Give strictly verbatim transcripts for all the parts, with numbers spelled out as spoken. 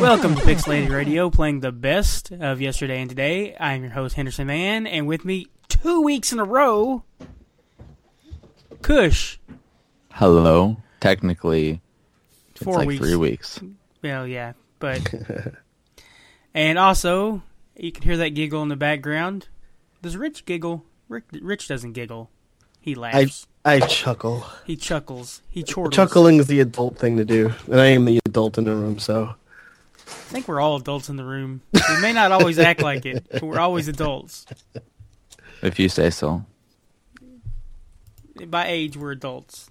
Welcome to Pixelated Radio, playing the best of yesterday and today. I am your host, Henderson Mann, and with me two weeks in a row, Kush. Hello. Technically, it's Four like weeks. three weeks. Well, yeah, but... and also, you can hear that giggle in the background. Does Rich giggle? Rick, Rich doesn't giggle. He laughs. I, I chuckle. He chuckles. He chortles. Chuckling is the adult thing to do, and I am the adult in the room, so... I think we're all adults in the room. We may not always act like it, but we're always adults. If you say so. By age, we're adults.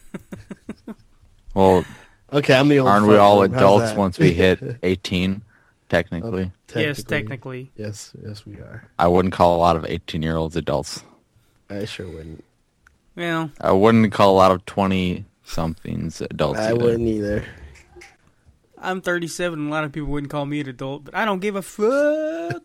Well, okay, I'm the old aren't we all room. How's adults that? once we hit eighteen, technically? Oh, Yes, technically. Yes, yes, we are. I wouldn't call a lot of eighteen-year-olds adults. I sure wouldn't. Well, I wouldn't call a lot of twenty-somethings adults I either. wouldn't either. I'm thirty-seven, and a lot of people wouldn't call me an adult, but I don't give a fuck.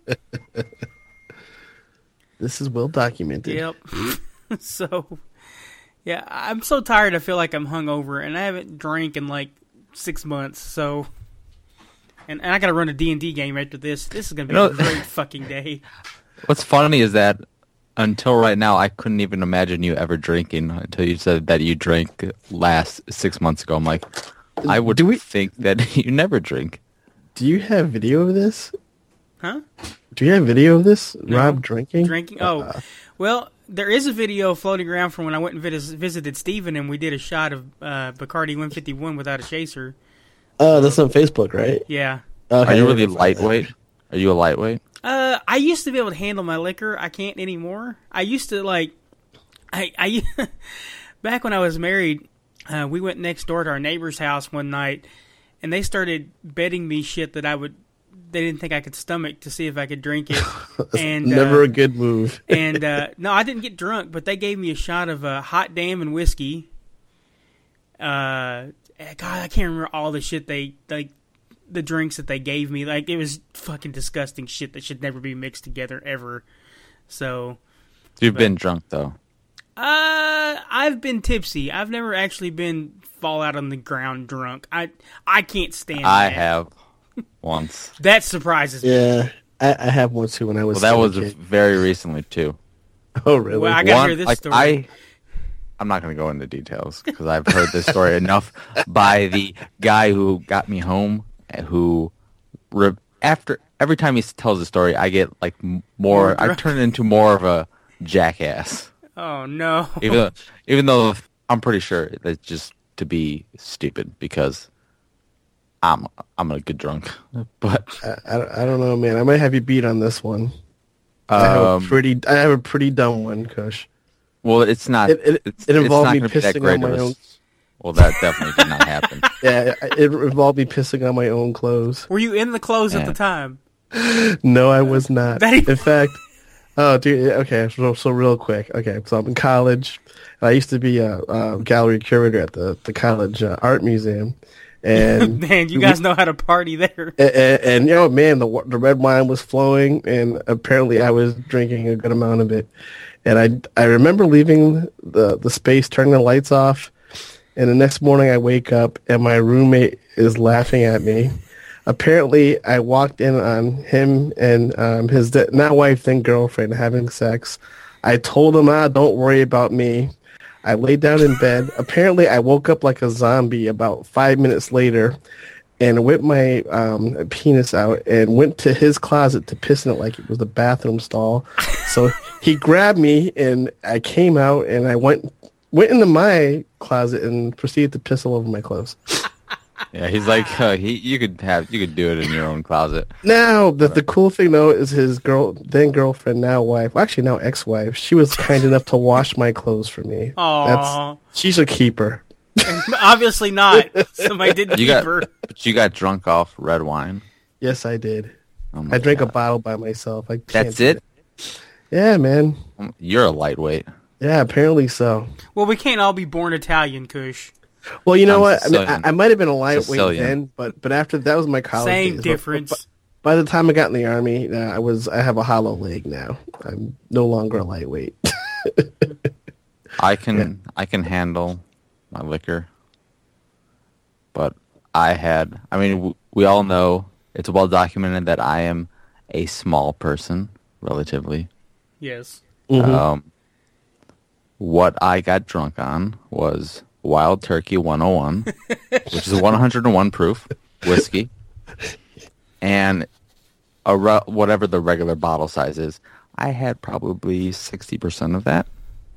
This is well documented. Yep. So, yeah, I'm so tired I feel like I'm hungover, and I haven't drank in like six months, so... And, and I gotta run a D and D game after this. This is gonna be You know- a great fucking day. What's funny is that until right now, I couldn't even imagine you ever drinking until you said that you drank last six months ago. I'm like, I would Do we- think that you never drink. Do you have video of this? Huh? Do you have video of this? No. Rob drinking? Drinking? Oh, Uh, well, there is a video floating around from when I went and vis- visited Steven, and we did a shot of uh, Bacardi one fifty-one without a chaser. oh, that's on Facebook, right? Yeah. Okay, Are you I really remember that. lightweight? Are you a lightweight? Uh, I used to be able to handle my liquor. I can't anymore. I used to, like... I, I back when I was married, uh, we went next door to our neighbor's house one night, and they started betting me shit that I would... They didn't think I could stomach to see if I could drink it. And Never uh, a good move. and uh, no, I didn't get drunk, but they gave me a shot of uh, hot damn and whiskey. Uh, God, I can't remember all the shit they like, the drinks that they gave me. Like, it was fucking disgusting shit that should never be mixed together ever. So, You've But- been drunk, though. uh, I've been tipsy. I've never actually been fall out on the ground drunk. I I can't stand. I that. have once. That surprises me. Yeah, I, I have one too when I was Well, that still a was kid. very recently, too. Oh, really? Well, I gotta One, hear this like, story. I, I'm not going to go into details because I've heard this story enough by the guy who got me home, who, re- after every time he tells the story, I get like m- more. More I drunk. turn into more of a jackass, Oh no. even though, even though I'm pretty sure that's just to be stupid because I'm I'm a good drunk, but I, I, I don't know, man. I might have you beat on this one. I have a um, pretty, I have a pretty dumb one, Kush. well, it's not. It, it, it's, it it's involved not me gonna be that pissing great on my of a own. s- Well, that definitely did not happen. Yeah, it involved me pissing on my own clothes. Were you in the clothes at Yeah. the time? No, I was not. That even- In fact, oh, dude. Okay, so, so real quick. Okay, so I'm in college. I used to be a, a gallery curator at the the college uh, art museum, and Man, you guys know how to party there. and, and, and you know, man, the wa- the red wine was flowing, and apparently I was drinking a good amount of it. And I I remember leaving the the space, turning the lights off, and the next morning I wake up and my roommate is laughing at me. Apparently, I walked in on him and um, his de- not wife then girlfriend having sex. I told him, ah, don't worry about me. I laid down in bed. Apparently, I woke up like a zombie about five minutes later and whipped my um, penis out and went to his closet to piss in it like it was the bathroom stall. So he grabbed me and I came out and I went went into my closet and proceeded to piss all over my clothes. Yeah, he's like uh, he. You could have you could do it in your own closet. Now, the the cool thing though is his girl, then girlfriend, now wife, well, actually now ex-wife. She was kind enough to wash my clothes for me. Aw. That's she's a keeper. Obviously not. Somebody didn't You keep got, her. but you got drunk off red wine. Yes, I did. Oh my I drank a God. bottle by myself. I can't That's do it. that. Yeah, man. You're a lightweight. Yeah, apparently so. Well, we can't all be born Italian, Kush. Well, you know I'm what? I, mean, I, Sicilian. I might have been a lightweight Sicilian. then, but but after that was my college Same days. difference. But, but by the time I got in the army, uh, I was I have a hollow leg now. I'm no longer a lightweight. I can I can handle my liquor, but I had. I mean, w- we all know it's well documented that I am a small person, relatively. Yes. Mm-hmm. Um, what I got drunk on was Wild Turkey one oh one, which is one hundred one proof whiskey, and a re- whatever the regular bottle size is. I had probably sixty percent of that,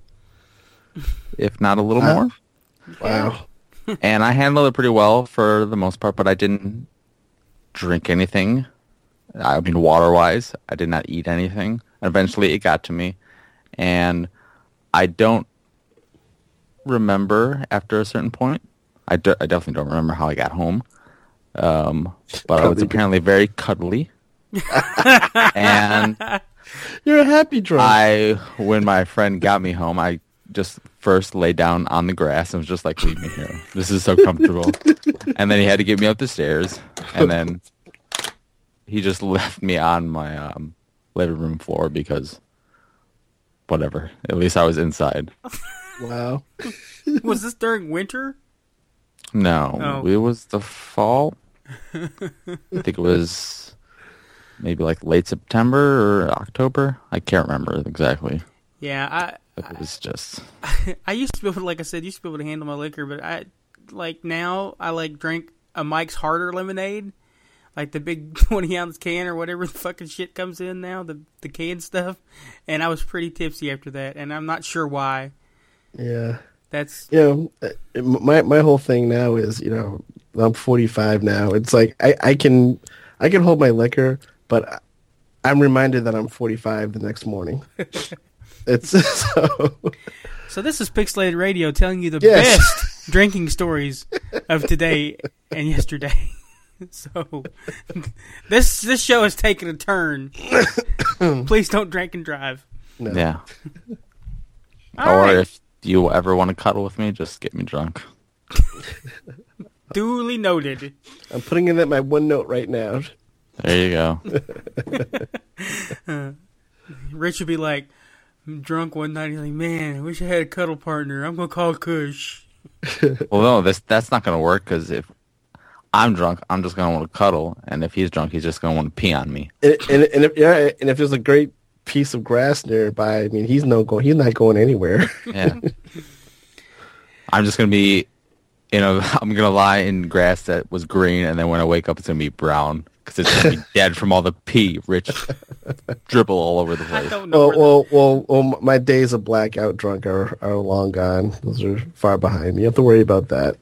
if not a little Wow. more. Wow. And I handled it pretty well for the most part, but I didn't drink anything. I mean, water-wise, I did not eat anything. Eventually, it got to me, and I don't remember after a certain point. I, do, I definitely don't remember how I got home, um, but I was apparently very cuddly. And You're a happy drunk. I, when my friend got me home, I just first lay down on the grass and was just like, leave me here. This is so comfortable. And then he had to get me up the stairs, and then he just left me on my um, living room floor because whatever. At least I was inside. Wow. Was this during winter? No, Oh. it was the fall. I think it was maybe like late September or October. I can't remember exactly. Yeah, But it was just... I I used to be able to, like I said, used to be able to handle my liquor, but I like now I like drink a Mike's Harder lemonade, like the big twenty ounce can or whatever the fucking shit comes in now, the the canned stuff, and I was pretty tipsy after that, and I'm not sure why. Yeah. That's You know, uh, my my whole thing now is, you know, I'm forty-five now. It's like I, I can I can hold my liquor, but I'm reminded that I'm forty-five the next morning. It's so. so. This is Pixelated Radio telling you the Yes. best drinking stories of today and yesterday. So this this show has taken a turn. Please don't drink and drive. No. Yeah. All or right. if you ever want to cuddle with me, just get me drunk. Duly noted. I'm putting in that my one note right now. There you go. Rich would be like, I'm drunk one night. He's like, man, I wish I had a cuddle partner. I'm gonna call Kush. Well, no, this that's not going to work because if I'm drunk, I'm just going to want to cuddle, and if he's drunk, he's just going to want to pee on me. And, and, and if yeah, and if there's a great piece of grass nearby, I mean, he's no going. He's not going anywhere. Yeah. I'm just going to be, you know, I'm going to lie in grass that was green, and then when I wake up, it's going to be brown because it's going to be dead from all the pee, Rich dribble all over the I place. don't know. Well, where the- well, well, well, my days of blackout drunk are are long gone. Those are far behind me. You have to worry about that.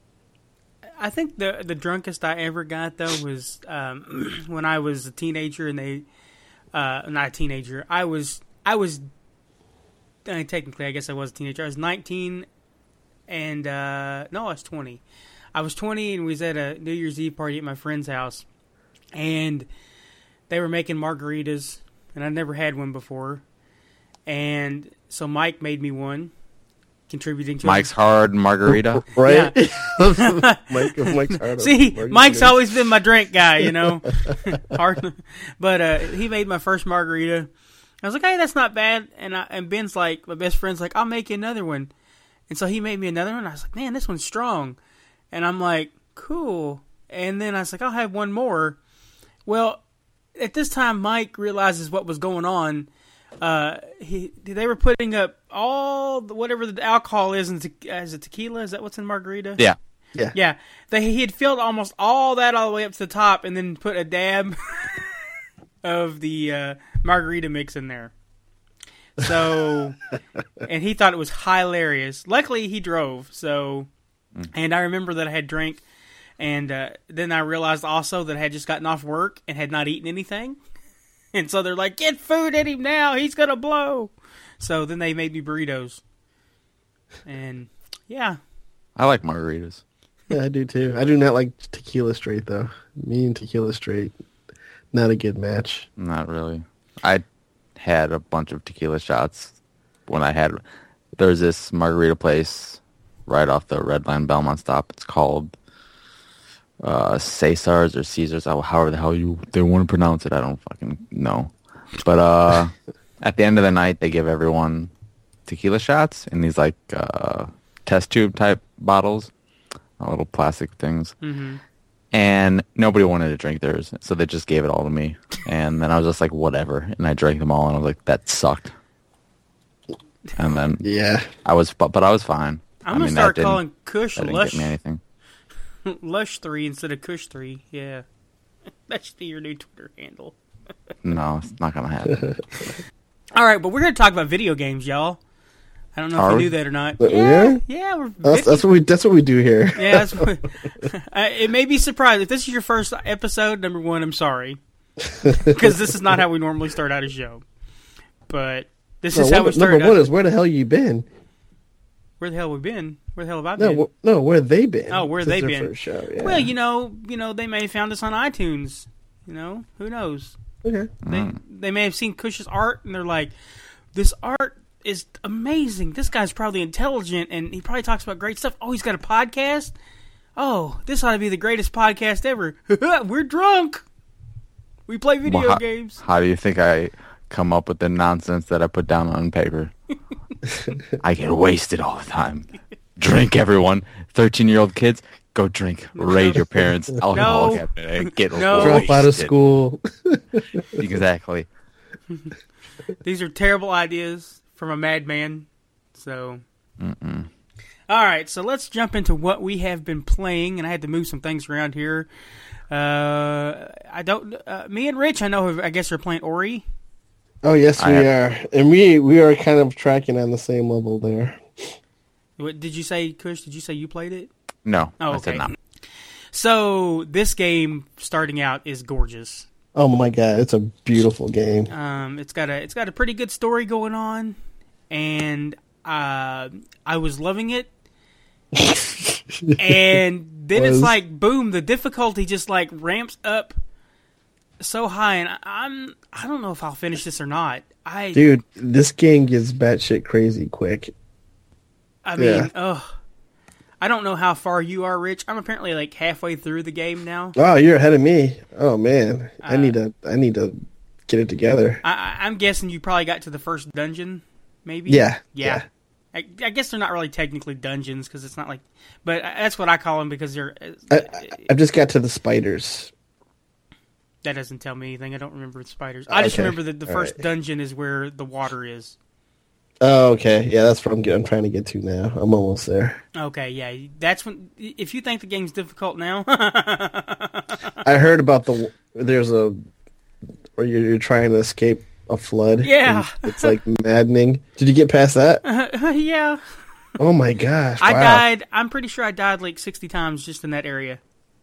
I think the the drunkest I ever got though was um, when I was a teenager, and they, uh, not a teenager. I was I was uh, technically, I guess I was a teenager. I was nineteen, and uh, no, I was twenty. I was twenty, and we was at a New Year's Eve party at my friend's house, and they were making margaritas, and I never had one before, and so Mike made me one, contributing to Mike's Hard Margarita. Right? Mike, Mike's hard. See, Margarita. Mike's always been my drink guy, you know. Hard, but uh, he made my first margarita. I was like, "Hey, that's not bad." And I, and Ben's like, my best friend's like, "I'll make you another one." And so he made me another one. I was like, "Man, this one's strong." And I'm like, "Cool." And then I was like, "I'll have one more." Well, at this time, Mike realizes what was going on. Uh, he they were putting up all the, whatever the alcohol is in te- is it tequila? Is that what's in margarita? Yeah. Yeah. Yeah, they, he had filled almost all that all the way up to the top, and then put a dab of the uh, margarita mix in there. So, and he thought it was hilarious. Luckily, he drove. So, and I remember that I had drank, and uh, then I realized also that I had just gotten off work and had not eaten anything. And so they're like, "Get food at him now. He's gonna blow." So then they made me burritos, and yeah. I like margaritas. Yeah, I do too. I do not like tequila straight though. Me and tequila straight, not a good match. Not really. I had a bunch of tequila shots when I had... There's this margarita place right off the Red Line Belmont stop. It's called uh, Cesar's or Caesar's, however the hell you they want to pronounce it. I don't fucking know. But uh, at the end of the night, they give everyone tequila shots in these like uh, test tube type bottles, uh, little plastic things. Mm-hmm. and nobody wanted to drink theirs, so they just gave it all to me. And then I was just like, whatever, and I drank them all, and I was like, that sucked. And then yeah, I was, but, but I was fine. I'm I gonna mean, start that calling Kush that didn't Lush get me anything. Lush three instead of Kush three. Yeah, that should be your new Twitter handle. No, it's not gonna happen. All right, but we're gonna talk about video games, y'all. I don't know Are if we? you knew that or not. But yeah, yeah? yeah, we're That's, that's what we that's what we do here. yeah. That's what, uh, it may be surprised if this is your first episode. Number one, I'm sorry, because this is not how we normally start out a show. But this No, is how what- we started. number one Out. is where the hell you been? Where the hell have we been? Where the hell have I No, been? wh- no, where they been? Oh, where Since they their been? First show, yeah. Well, you know, you know, they may have found us on iTunes. You know, who knows? Okay. They they may have seen Kush's art and they're like, this art is amazing. This guy's probably intelligent and he probably talks about great stuff. Oh, he's got a podcast? Oh, this ought to be the greatest podcast ever. We're drunk. We play video Well, how, games. how do you think I come up with the nonsense that I put down on paper? I get wasted all the time. Drink, everyone. thirteen-year-old kids, go drink. Raid your parents. Alcohol No. cabinet and get No. wasted. Drop out of school. Exactly. These are terrible ideas from a madman. So, Mm-mm. all right. So let's jump into what we have been playing, and I had to move some things around here. Uh, I don't. Uh, me and Rich, I know. I guess are playing Ori. Oh yes, I we have- are, and we we are kind of tracking on the same level there. What did you say, Kush? Did you say you played it? No, Oh, I okay. said no. So this game, starting out, is gorgeous. Oh my god, it's a beautiful game. Um, it's got a it's got a pretty good story going on, and uh, I was loving it. And then it's Was. like boom, the difficulty just like ramps up so high, and I- I'm I don't know if I'll finish this or not. I Dude, this game gets batshit crazy quick. I mean, yeah. ugh. I don't know how far you are, Rich. I'm apparently like halfway through the game now. Oh, you're ahead of me. Oh man, I Uh, need to I need to get it together. I, I, I'm guessing you probably got to the first dungeon, maybe. Yeah, yeah. yeah. I, I guess they're not really technically dungeons because it's not like, but that's what I call them because they're. I, I, I've just got to the spiders. That doesn't tell me anything. I don't remember the spiders. I just Okay. remember that the All first right. dungeon is where the water is. Oh, okay. Yeah, that's what I'm, get- I'm trying to get to now. I'm almost there. Okay, yeah, that's when. If you think the game's difficult now, I heard about the there's a where you're, you're trying to escape a flood. Yeah. and it's like maddening. Did you get past that? yeah, Oh my gosh! I wow. died. I'm pretty sure I died like sixty times just in that area.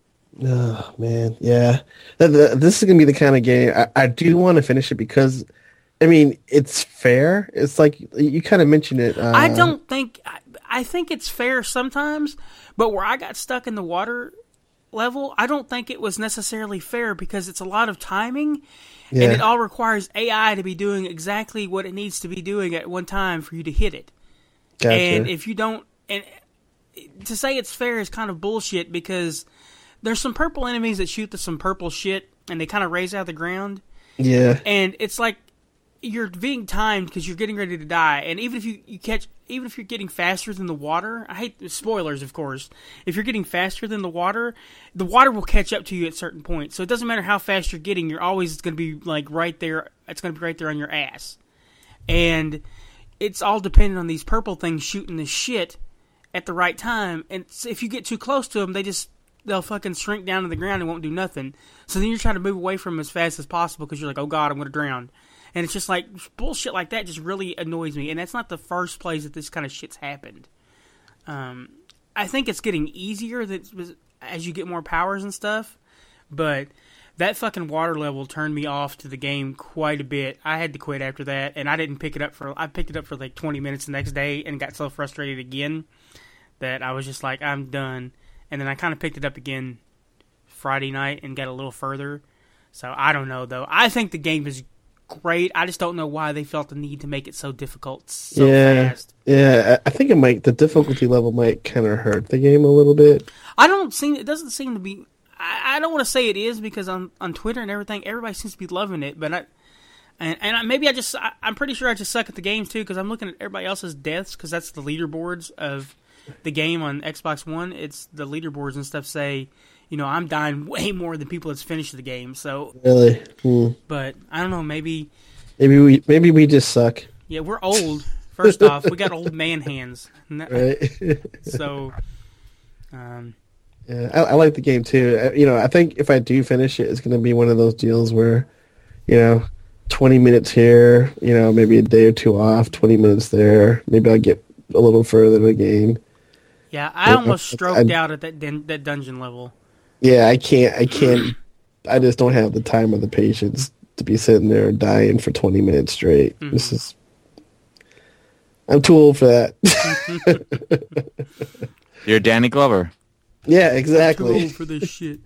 Oh man, yeah. Th- th- This is gonna be the kind of game I, I do want to finish it because, I mean, it's fair. It's like you kind of mentioned it. Uh, I don't think I, I think it's fair sometimes, but where I got stuck in the water level, I don't think it was necessarily fair because it's a lot of timing, and Yeah. it all requires A I to be doing exactly what it needs to be doing at one time for you to hit it. Gotcha. And if you don't, and to say it's fair is kind of bullshit because there's some purple enemies that shoot to some purple shit, and they kind of raise out of the ground, yeah, and it's like you're being timed because you're getting ready to die. And even if you, you catch, even if you're getting faster than the water, I hate spoilers, of course. If you're getting faster than the water, the water will catch up to you at certain points. So it doesn't matter how fast you're getting, you're always going to be like right there. It's going to be right there on your ass. And it's all dependent on these purple things shooting the shit at the right time. And if you get too close to them, they just, they'll fucking shrink down to the ground and won't do nothing. So then you're trying to move away from them as fast as possible because you're like, oh God, I'm going to drown. And it's just like, bullshit like that just really annoys me. And that's not the first place that this kind of shit's happened. Um, I think it's getting easier that as you get more powers and stuff. But that fucking water level turned me off to the game quite a bit. I had to quit after that. And I didn't pick it up for, I picked it up for like twenty minutes the next day and got so frustrated again that I was just like, I'm done. And then I kind of picked it up again Friday night and got a little further. So I don't know, though. I think the game is great. I just don't know why they felt the need to make it so difficult so yeah, fast. yeah. I I think it might. The difficulty level might kind of hurt the game a little bit. I don't seem. It doesn't seem to be. I, I don't want to say it is because on on Twitter and everything, everybody seems to be loving it. But I and and I, maybe I just I, I'm pretty sure I just suck at the games too because I'm looking at everybody else's deaths because that's the leaderboards of the game on Xbox One, it's the leaderboards and stuff say, you know, I'm dying way more than people that's finished the game. So Really? Hmm. But I don't know, maybe Maybe we maybe we just suck. yeah, we're old. First off, we got old man hands. And that- Right? So, um, Yeah, I, I like the game too. I, you know, I think if I do finish it, it's going to be one of those deals where, you know, twenty minutes here, you know, maybe a day or two off, twenty minutes there. Maybe I'll get a little further in the game. yeah, I Yeah, almost I- stroked I- out at that dun- that dungeon level. Yeah, I can't. I can't. I just don't have the time or the patience to be sitting there dying for twenty minutes straight. Mhm. This is. I'm too old for that. You're Danny Glover. Yeah, Too exactly. old for this shit.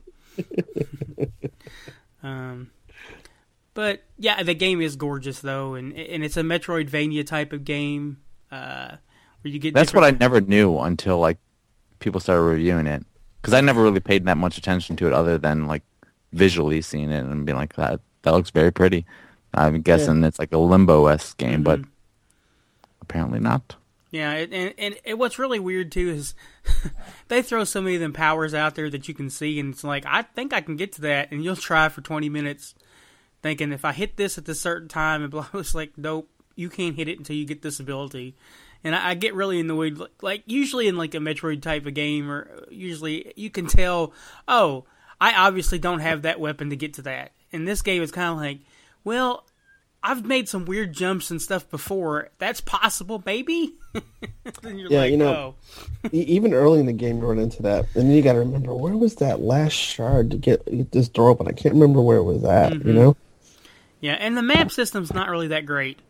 um, but yeah, the game is gorgeous though, and and it's a Metroidvania type of game. Uh, where you get That's what I different- never knew until like people started reviewing it, because I never really paid that much attention to it other than like visually seeing it and being like that. That looks very pretty. I'm guessing it's like a Limbo-esque game, but Mhm. apparently not. Yeah, and, and, and, and what's really weird too is they throw so many of them powers out there that you can see, and it's like, I think I can get to that, and you'll try for twenty minutes thinking if I hit this at this certain time, and blah, it's like, nope, you can't hit it until you get this ability. And I, I get really annoyed, like usually in like a Metroid type of game, or usually you can tell, oh, I obviously don't have that weapon to get to that. In this game, it's kind of like, well, I've made some weird jumps and stuff before. That's possible, maybe? Then you're Yeah, like, you know, oh. E- Even early in the game, you run into that, and then you got to remember where was that last shard to get, get this door open. I can't remember where it was at. Mhm. You know? Yeah, and the map system's not really that great.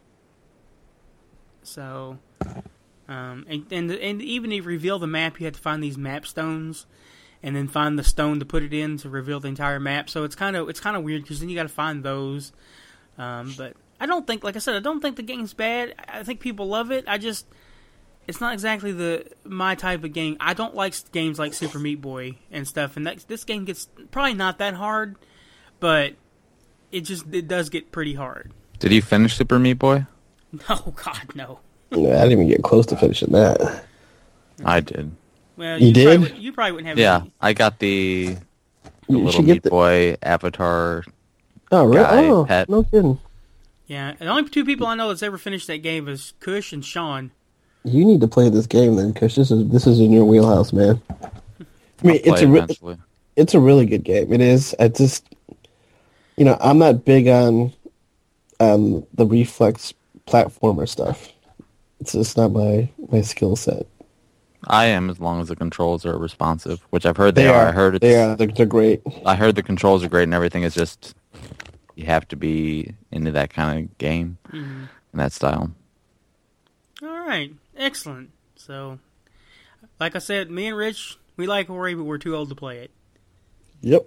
So, um, and and, and even to reveal the map, you have to find these map stones, and then find the stone to put it in to reveal the entire map. So it's kind of it's kind of weird because then you got to find those. Um, but I don't think, like I said, I don't think the game's bad. I think people love it. I just, it's not exactly the my type of game. I don't like games like Super Meat Boy and stuff. And that, this game gets probably not that hard, but it just it does get pretty hard. Did you finish Super Meat Boy? Oh God, no. Yeah, I didn't even get close to finishing that. I did. Well, You probably did? would- you probably wouldn't have. Yeah, any- I got the, the You little should get Meat the- Boy avatar. Oh, really? Guy, Oh, pet. no kidding. Yeah, and the only two people I know that's ever finished that game is Kush and Sean. You need to play this game then, because this is this is in your wheelhouse, man. I mean, I'll play it's a re- eventually. it's a really good game. It is. I just, you know, I'm not big on um the reflex platformer stuff. It's just not my my skill set. I am, as long as the controls are responsive, which I've heard they, They are. are. I heard it's, They are. They're, they're great. I heard the controls are great and everything. It's just you have to be into that kind of game Mhm. and that style. All right, excellent. So, like I said, me and Rich, we like Ori, but we're too old to play it. Yep.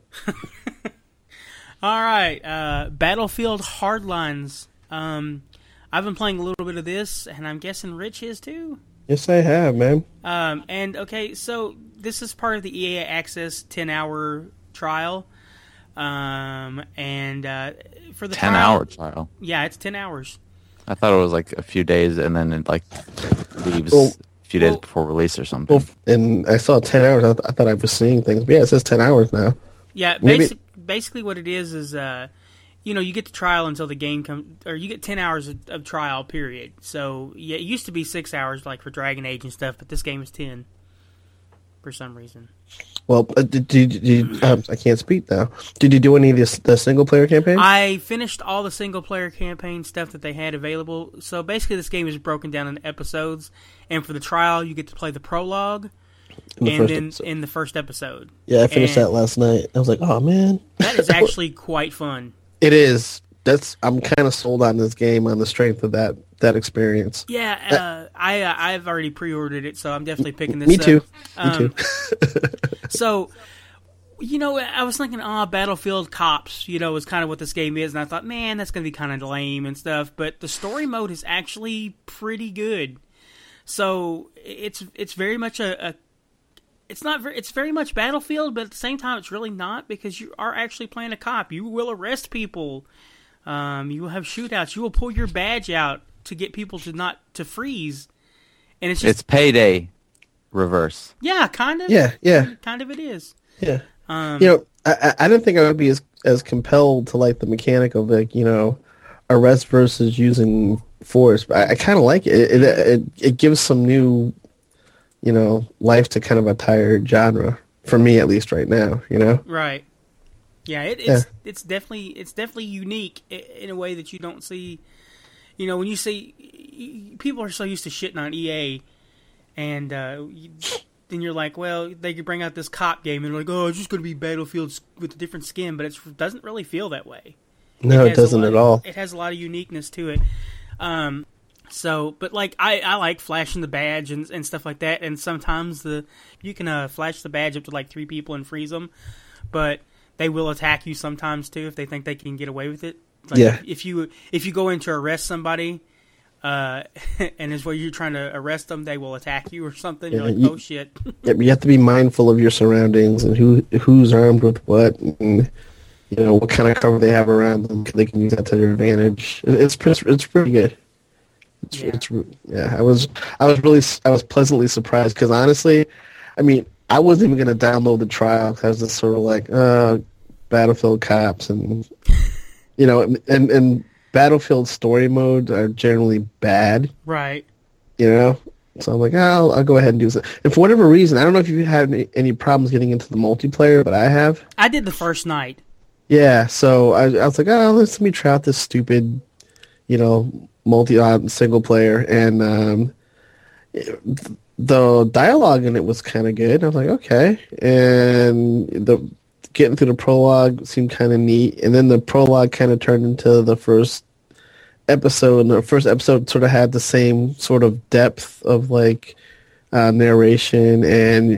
All right, uh, Battlefield Hardlines. Um, I've been playing a little bit of this, and I'm guessing Rich is too. Yes, I have, man. Um, and okay, so this is part of the E A Access ten-hour trial. Um, and uh, for the Ten trial, hour trial. yeah, it's ten hours. I thought it was like a few days and then it like leaves Well- a few days well- before release or something. Well, and I saw ten hours. I, th- I thought I was seeing things. But yeah, it says ten hours now. Yeah, Maybe- basic, basically what it is is, uh, you know, you get the trial until the game comes, or you get ten hours of, of trial, period. So, yeah, it used to be six hours, like for Dragon Age and stuff, but this game is ten for some reason. Well, uh, did, did, did you, um, I can't speak now. Did you do any of this the single player campaign? I finished all the single-player campaign stuff that they had available. So, basically, this game is broken down into episodes, and for the trial, you get to play the prologue, in the and first then episode. in the first episode. Yeah, I finished and- that last night. I was like, oh man, That is actually quite fun. it is. That's I'm kind of sold on this game on the strength of that that experience. Yeah, uh, I uh, I've already pre-ordered it, so I'm definitely picking this Me up. too. Um, Me too. So, you know, I was thinking, oh, Battlefield Cops, you know, is kind of what this game is, and I thought, man, that's going to be kind of lame and stuff. But the story mode is actually pretty good. So it's it's very much a, a it's not very, it's very much Battlefield, but at the same time, it's really not, because you are actually playing a cop. You will arrest people. Um, you will have shootouts. You will pull your badge out to get people to not to freeze. And it's just It's payday. reverse. Yeah, kind of. Yeah, yeah, Kind of it is. yeah. Um, You know, I, I I didn't think I would be as as compelled to like the mechanic of like you know, arrest versus using force, but I, I kind of like it. It, it. it it gives some new, you know, life to kind of a tired genre for me at least right now. You know. Right. Yeah, it, it's Yeah. it's definitely it's definitely unique i- in a way that you don't see. You know, when you see people are so used to shitting on E A, and uh, you, then you're like, well, they could bring out this cop game, and they're like, oh, it's just going to be Battlefield with a different skin, but it doesn't really feel that way. No, it, has a doesn't lot at of- all. It has a lot of uniqueness to it. Um, so, but like I, I like flashing the badge and and stuff like that, and sometimes the you can uh, flash the badge up to like three people and freeze them, but they will attack you sometimes too if they think they can get away with it. Like Yeah. If you if you go in to arrest somebody, uh, and is where you're trying to arrest them, they will attack you or something. You're Yeah, like, you- oh shit. Yeah, but you have to be mindful of your surroundings and who who's armed with what, and you know what kind of cover they have around them. They can use that to their advantage. It- It's pretty, it's pretty good. It's, Yeah. it's yeah. I was I was really I was pleasantly surprised because honestly, I mean I wasn't even gonna download the trial. 'Cause I was just sort of like, uh, Battlefield cops and you know and and Battlefield story modes are generally bad. Right. You know, so I'm like, oh, I'll, I'll go ahead and do this. And for whatever reason, I don't know if you had any, any problems getting into the multiplayer, but I have. I did the first night. Yeah, so I, I was like, oh, let's let me try out this stupid, you know, multi uh, single player, and um, it- the dialogue in it was kind of good. I was like, okay, and the getting through the prologue seemed kind of neat, and then the prologue kind of turned into the first episode, and the first episode sort of had the same sort of depth of like uh, narration, and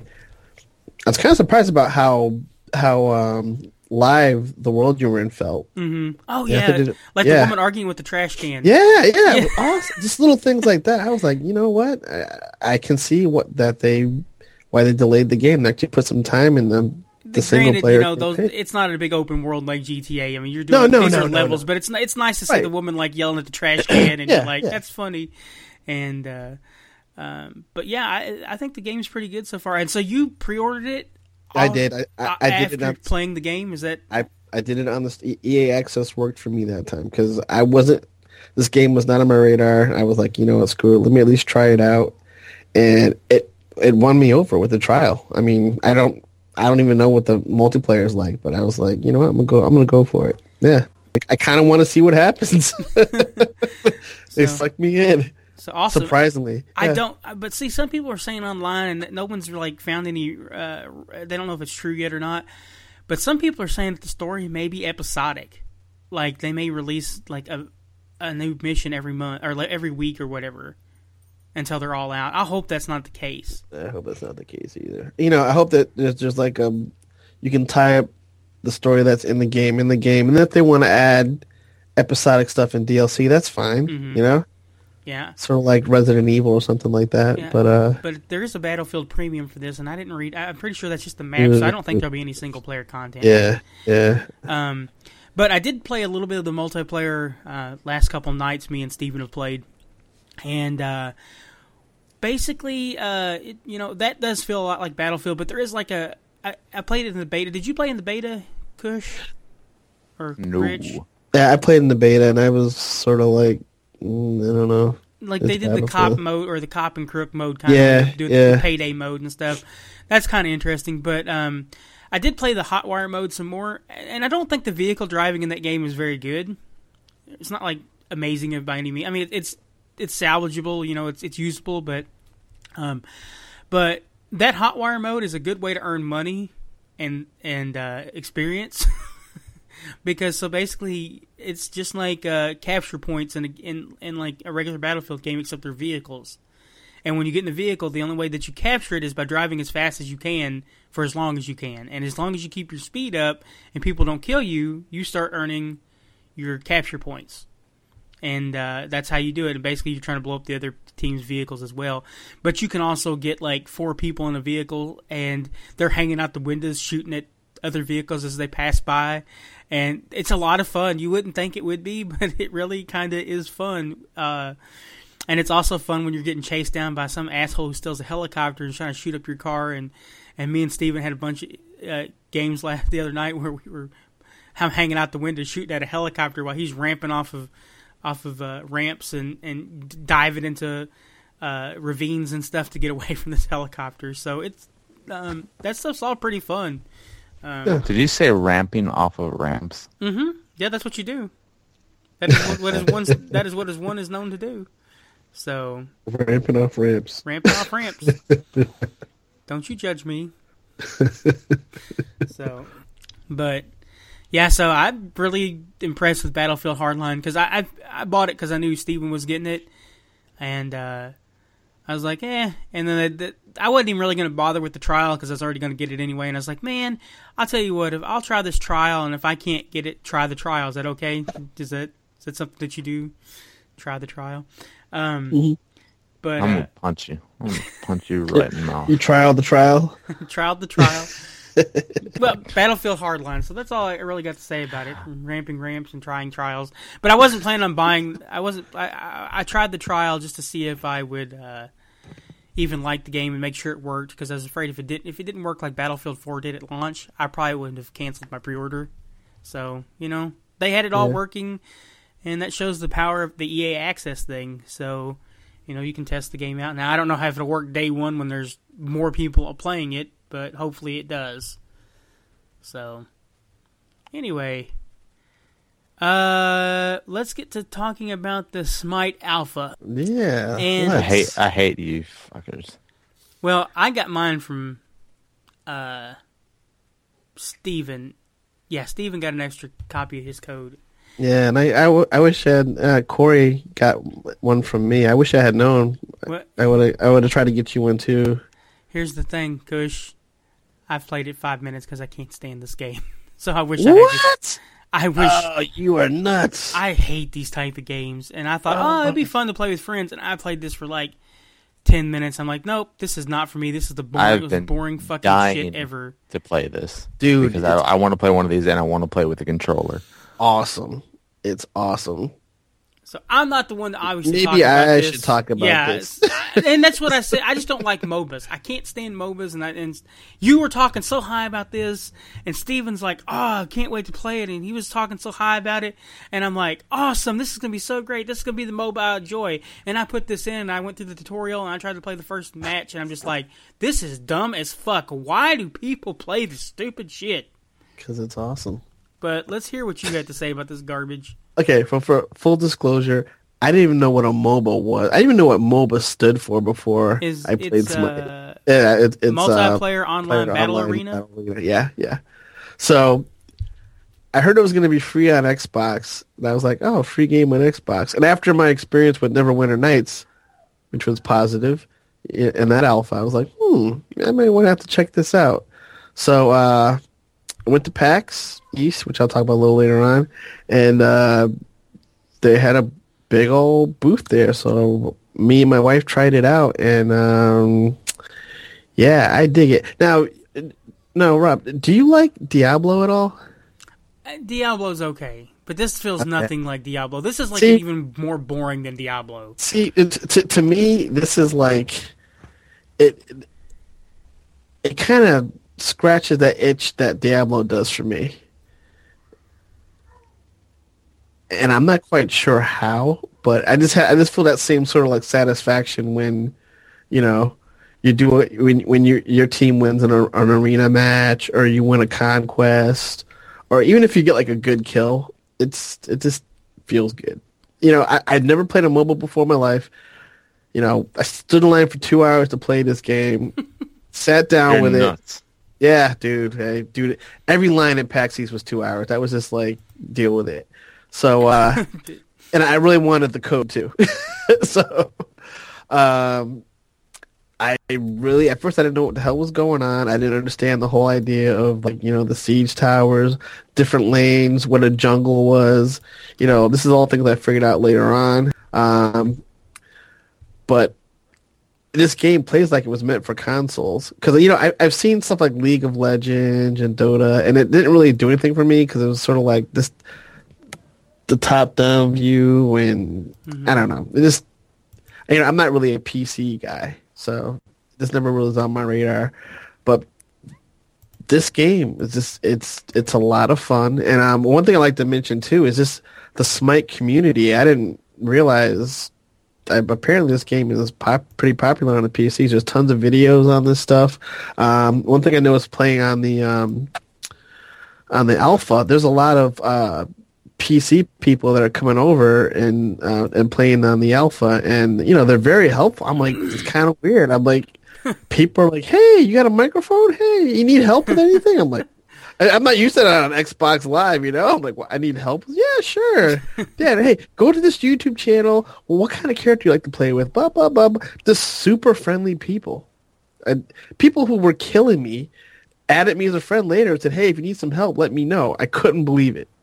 I was kind of surprised about how how um, live the world you were in felt. hmm Oh Yeah, yeah, they did- like yeah. the woman arguing with the trash can. Yeah, yeah, Yeah. it was awesome. Just little things like that. I was like, you know what? I, I can see what that they why they delayed the game. They actually put some time in the the single Granted, player. you know, those campaign. it's not a big open world like G T A. I mean, you're No, doing no, these no, are no, levels, no. but it's it's nice to see Right. the woman like yelling at the trash can, and Yeah, you're like, yeah. that's funny. And uh, um, but yeah, I, I think the game's pretty good so far. And so you pre-ordered it? I all- did. I, I, uh, I did after it on. playing the game. Is that I I did it on the E A Access. Worked for me that time because I wasn't. This game was not on my radar. I was like, you know what, screw it. Let me at least try it out, and it it won me over with the trial. I mean, I don't. I don't even know what the multiplayer is like, but I was like, you know what, I'm gonna go. I'm gonna go for it. Yeah, I kind of want to see what happens. They So- sucked me in, so awesome? surprisingly. I Yeah. don't, but see, some people are saying online, and no one's like found any. Uh, they don't know if it's true yet or not. But some people are saying that the story may be episodic, like they may release like a a new mission every month or like every week or whatever until they're all out. I hope that's not the case. I hope that's not the case either. You know, I hope that there's just like um, you can tie up the story that's in the game in the game, and if they want to add episodic stuff in D L C, that's fine. Mhm. You know, Yeah, sort of like Resident Evil or something like that. Yeah. But uh, but there is a Battlefield Premium for this, and I didn't read. I'm pretty sure that's just the map, so I don't think there'll be any single player content. yeah, yeah, Um, but I did play a little bit of the multiplayer uh, last couple nights. Me and Steven have played, and uh, basically, uh, it, you know, that does feel a lot like Battlefield. But there is like a. I, I played it in the beta. Did you play in the beta, Kush? Or No. Rich? yeah. I played in the beta, and I was sort of like, mm, I don't know. Like It's they did the cop Battlefield. mode or the cop and crook mode, kind Yeah, of doing yeah. the payday mode and stuff. That's kind of interesting. But um, I did play the Hotwire mode some more, and I don't think the vehicle driving in that game is very good. It's not like amazing by any means. I mean, it's it's salvageable, you know, it's it's usable, but um, but that Hotwire mode is a good way to earn money and and uh, experience. Because so basically, it's just like uh, capture points in, a, in in like a regular Battlefield game, except they're vehicles. And when you get in the vehicle, the only way that you capture it is by driving as fast as you can for as long as you can. And as long as you keep your speed up and people don't kill you, you start earning your capture points. And uh, that's how you do it. And basically, you're trying to blow up the other team's vehicles as well. But you can also get like four people in a vehicle, and they're hanging out the windows shooting at other vehicles as they pass by. And it's a lot of fun. You wouldn't think it would be, but it really kind of is fun. Uh, and it's also fun when you're getting chased down by some asshole who steals a helicopter and is trying to shoot up your car. And, and me and Steven had a bunch of uh, games last the other night where we were I'm hanging out the window shooting at a helicopter while he's ramping off of off of uh, ramps and, and diving into uh, ravines and stuff to get away from this helicopter. So it's um, that stuff's all pretty fun. Um, Did you say ramping off of ramps? Mm-hmm. Yeah, that's what you do. That is what, what is one. That is what is one is known to do. So ramping off ramps. Ramping off ramps. Don't you judge me. So, but yeah, so I'm really impressed with Battlefield Hardline because I, I I bought it because I knew Steven was getting it, and uh, I was like, eh. And then I, the, I wasn't even really going to bother with the trial because I was already going to get it anyway. And I was like, man, I'll tell you what, if I'll try this trial, and if I can't get it, try the trial. Is that okay? Is that is that something that you do? Try the trial. Um, mm-hmm. But I'm uh, gonna punch you. I'm gonna punch you right in the mouth. You trial the trial. trial the trial. Well, Battlefield Hardline. So that's all I really got to say about it. Ramping ramps and trying trials. But I wasn't planning on buying. I wasn't. I, I, I tried the trial just to see if I would uh, even like the game and make sure it worked. Because I was afraid if it didn't, if it didn't work like Battlefield four did at launch, I probably wouldn't have canceled my pre-order. So you know, they had it all yeah. working, and that shows the power of the E A Access thing. So you know, you can test the game out. Now I don't know how it'll work day one when there's more people playing it. But hopefully it does. So, anyway, uh, let's get to talking about the Smite Alpha. Yeah, and I hate I hate you fuckers. Well, I got mine from uh, Steven. Yeah, Steven got an extra copy of his code. Yeah, and I, I, w- I wish I had, uh, Corey got one from me. I wish I had known. What? I would I would have tried to get you one too. Here's the thing, Kush. I've played it five minutes because I can't stand this game. So I wish what? I had just, I wish. Oh, you are nuts. I hate these type of games. And I thought, oh, oh, it'd be fun to play with friends. And I played this for like ten minutes. I'm like, nope, this is not for me. This is the boring, most boring fucking shit ever. To play this. Dude. Because I, I want to play one of these and I want to play with the controller. Awesome. It's awesome. So I'm not the one that I was. Maybe talk about I this. should talk about yeah, this. And that's what I said. I just don't like MOBAs. I can't stand MOBAs. And, I, and you were talking so high about this, and Steven's like, "Oh, I can't wait to play it." And he was talking so high about it, and I'm like, "Awesome! This is gonna be so great. This is gonna be the MOBA joy." And I put this in, and I went through the tutorial, and I tried to play the first match, and I'm just like, "This is dumb as fuck. Why do people play this stupid shit?" Because it's awesome. But let's hear what you had to say about this garbage. Okay, for, for full disclosure, I didn't even know what a MOBA was. I didn't even know what MOBA stood for before Is, I played it's, some. Uh, yeah, it, it's multiplayer uh, online battle online arena. battle arena. Yeah, yeah. So I heard it was going to be free on Xbox, and I was like, "Oh, free game on Xbox." And after my experience with Neverwinter Nights, which was positive, in that alpha, I was like, "Hmm, I might want to have to check this out." So uh, I went to PAX East, which I'll talk about a little later on, and uh, they had a big old booth there. So me and my wife tried it out, and um, yeah, I dig it. Now, no, Rob, do you like Diablo at all? Diablo's okay, but this feels okay. nothing like Diablo. This is like see, even more boring than Diablo. See, it, to to me, this is like it. It, it kind of scratches that itch that Diablo does for me. And I'm not quite sure how, but I just ha- I just feel that same sort of like satisfaction when, you know, you do it when when your your team wins an, an arena match or you win a conquest, or even if you get like a good kill, it's it just feels good. You know, I I'd never played a MOBA before in my life. You know, I stood in line for two hours to play this game, sat down You're with nuts. it. Yeah, dude, hey, dude, every line in PAX East was two hours. I was just like, deal with it. So, uh, and I really wanted the code too. so, um, I really, at first I didn't know what the hell was going on. I didn't understand the whole idea of like, you know, the siege towers, different lanes, what a jungle was. You know, this is all things I figured out later on. Um, but this game plays like it was meant for consoles. Because, you know, I, I've seen stuff like League of Legends and Dota, and it didn't really do anything for me because it was sort of like this, the top-down view, and mm-hmm. I don't know. It just, you know, I'm not really a P C guy, so this never really was on my radar. But this game is just it's it's a lot of fun. And um, one thing I like to mention too is just the Smite community. I didn't realize. I, apparently, this game is pop, pretty popular on the P Cs. There's tons of videos on this stuff. Um, one thing I know is playing on the um, on the alpha. There's a lot of uh, P C people that are coming over and uh, and playing on the alpha, and you know they're very helpful. I'm like, it's kind of weird. I'm like, people are like, hey, you got a microphone? Hey, you need help with anything? I'm like. I, I'm not used to that on Xbox Live, you know? I'm like, well, I need help? Yeah, sure. Dad, hey, go to this YouTube channel. Well, what kind of character do you like to play with? Blah, blah, blah. blah. Just super friendly people. And people who were killing me added me as a friend later and said, hey, if you need some help, let me know. I couldn't believe it.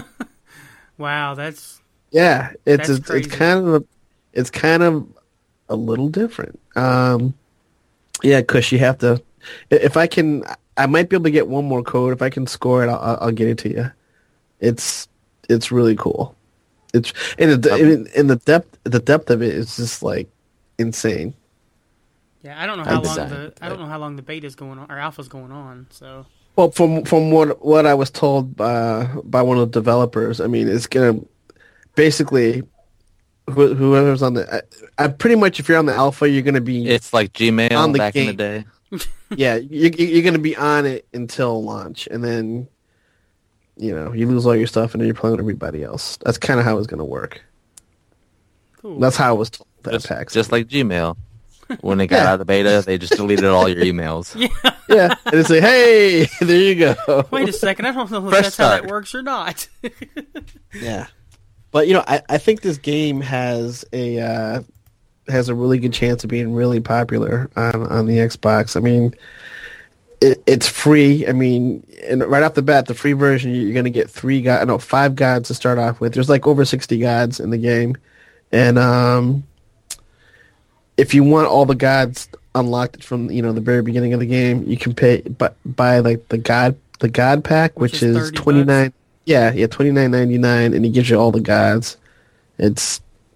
Wow, that's... Yeah, it's that's it's, crazy. it's kind of a, it's kind of a little different. Um, yeah, because you have to... If I can... I might be able to get one more code. If I can score it, I'll, I'll get it to you. It's it's really cool. It's and the, in, in the depth the depth of it is just like insane. Yeah, I don't know how long design, the I don't know how long the beta's going on or alpha's going on. So Well, from from what what I was told by by one of the developers, I mean, it's gonna basically wh- whoever's on the. I, I pretty much if you're on the alpha, you're gonna be. It's like Gmail On the back in the game. day. Yeah, you, you're going to be on it until launch, and then, you know, you lose all your stuff, and then you're playing with everybody else. That's kind of how it's going to work. cool. That's how I was told that Just, PAX. just like Gmail. When they got Yeah. out of the beta, they just deleted all your emails. Yeah. Yeah, and it's like, hey, there you go. Wait a second, I don't know if Fresh that's how that start. works or not. Yeah, but you know, I, I think this game has a uh, has a really good chance of being really popular on on the Xbox. I mean, it, it's free. I mean, and right off the bat, the free version you're going to get three god, no, five gods to start off with. There's like over sixty gods in the game, and um, if you want all the gods unlocked from you know the very beginning of the game, you can pay but buy like the god the god pack, Which which, is is thirty twenty nine. Yeah, yeah, twenty nine ninety nine, and he gives you all the gods. It's.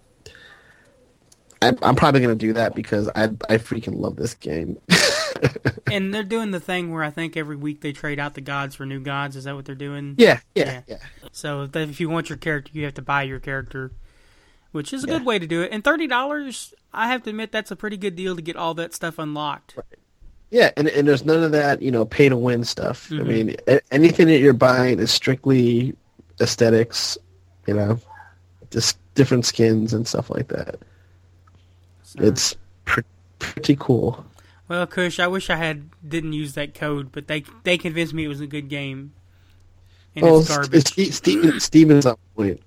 I, I'm probably gonna do that because I I freaking love this game. And they're doing the thing where I think every week they trade out the gods for new gods. Is that what they're doing? yeah, Yeah. yeah, yeah. So if if you want your character, you have to buy your character, which is a Yeah. good way to do it. And thirty dollars, I have to admit, that's a pretty good deal to get all that stuff unlocked. Yeah, and and there's none of that, you know, pay to win stuff. Mhm. I mean, a- anything that you're buying is strictly aesthetics, you know, just different skins and stuff like that. So, It's pre- pretty cool. well, Kush, I wish I had didn't use that code, but they they convinced me it was a good game. And Well, it's garbage. St- Steven, Steven's up point.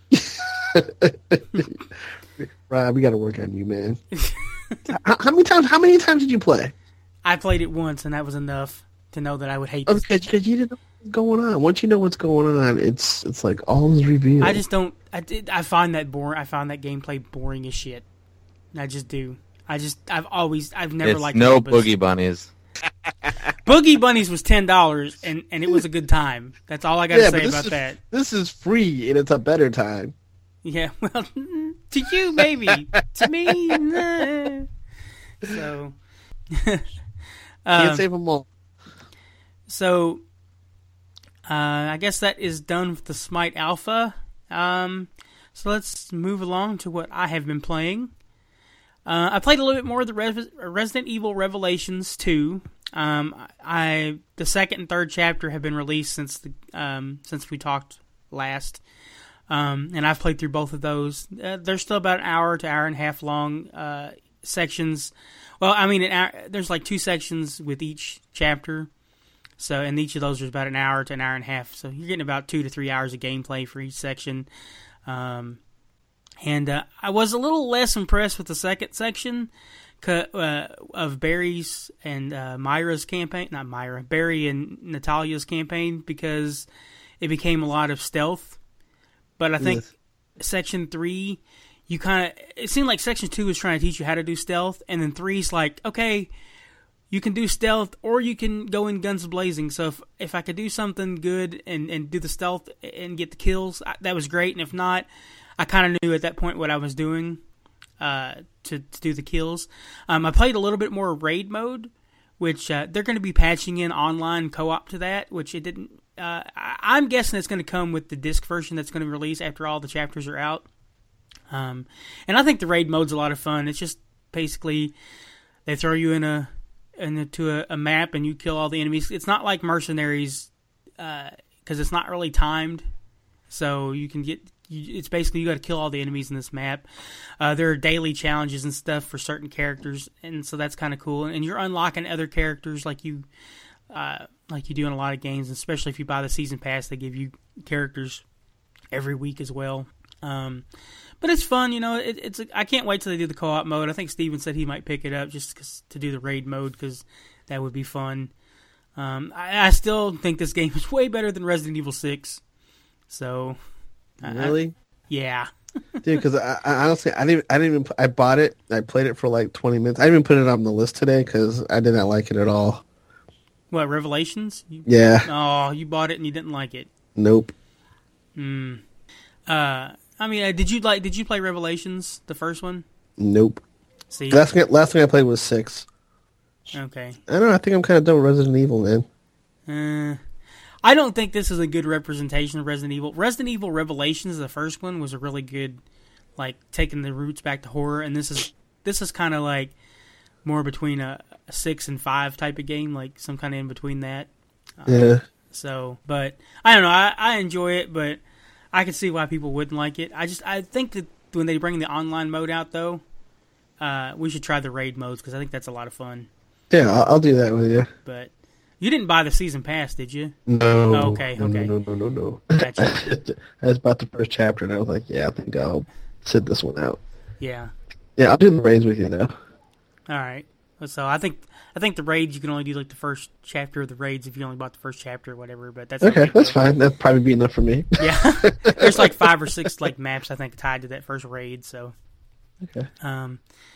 Rob, we got to work on you, man. how, how many times? How many times did you play? I played it once, and that was enough to know that I would hate this. Because you didn't know what's going on. Once you know what's going on, it's it's like all is revealed. I just don't. I did. I find that boring. I find that gameplay boring as shit. I just do. I just. I've always. I've never It's liked no MOBAs. boogie bunnies. Boogie Bunnies was ten dollars, and and it was a good time. That's all I got to yeah, say but this about is, that. this is free and it's a better time. Yeah. Well, to you maybe. To me, nah. So. Can't um, save them all. So, uh, I guess that is done with the Smite Alpha. Um, so let's move along to what I have been playing. Uh, I played a little bit more of the Res- Resident Evil Revelations two. Um, I the second and third chapter have been released since the um, since we talked last, um, and I've played through both of those. Uh, they're still about an hour to hour and a half long uh, sections. Well, I mean, an hour, there's like two sections with each chapter. So, and each of those is about an hour to an hour and a half. So you're getting about two to three hours of gameplay for each section. Um, and uh, I was a little less impressed with the second section uh, of Barry's and uh, Myra's campaign. Not Myra, Barry and Natalia's campaign, because it became a lot of stealth. But I think Yes. section three, you kind of, it seemed like section two was trying to teach you how to do stealth. And then three's like, okay, you can do stealth or you can go in guns blazing. So if, if I could do something good and, and do the stealth and get the kills, I, that was great. And if not, I kind of knew at that point what I was doing. uh, to to do the kills. Um, I played a little bit more raid mode, which uh, they're going to be patching in online co-op to that, which it didn't. Uh, I, I'm guessing it's going to come with the disc version that's going to be released after all the chapters are out. Um, and I think the raid mode's a lot of fun. It's just basically they throw you in a into a, a map and you kill all the enemies. It's not like Mercenaries because uh, it's not really timed, so you can get. You, it's basically you got to kill all the enemies in this map. Uh, there are daily challenges and stuff for certain characters, and so that's kind of cool. And you're unlocking other characters like you. Uh, like you do in a lot of games, especially if you buy the season pass, they give you characters every week as well. Um, but it's fun, you know. It, it's I can't wait till they do the co-op mode. I think Steven said he might pick it up just 'cause, to do the raid mode because that would be fun. Um, I, I still think this game is way better than Resident Evil six. So, really, I, yeah, dude. Because I, I honestly, I didn't, I didn't even, I bought it. I played it for like twenty minutes. I didn't even put it on the list today because I did not like it at all. What, Revelations? You, yeah. Oh, you bought it and you didn't like it. Nope. Hmm. Uh, I mean, uh, did you like? Did you play Revelations, the first one? Nope. See, last thing, last thing I played was six. Okay. I don't know. I think I'm kind of done with Resident Evil, man. Uh, I don't think this is a good representation of Resident Evil. Resident Evil Revelations, the first one, was a really good, like taking the roots back to horror, and this is this is kind of like more between a, a six and five type of game, like some kind of in between that. Um, yeah. So, but I don't know. I, I enjoy it, but I can see why people wouldn't like it. I just I think that when they bring the online mode out, though, uh, we should try the raid modes because I think that's a lot of fun. Yeah, I'll, I'll do that with you. But you didn't buy the season pass, did you? No. Oh, okay. No, okay. No, no, no, no. Gotcha. I was about the first chapter, and I was like, yeah, I think I'll sit this one out. Yeah. Yeah, I'll do the raids with you now. All right. So I think I think the raids you can only do like the first chapter of the raids if you only bought the first chapter or whatever. But that's okay. okay. That's fine. That'd probably be enough for me. Yeah. There's like five or six like maps I think tied to that first raid. So. Okay. Um,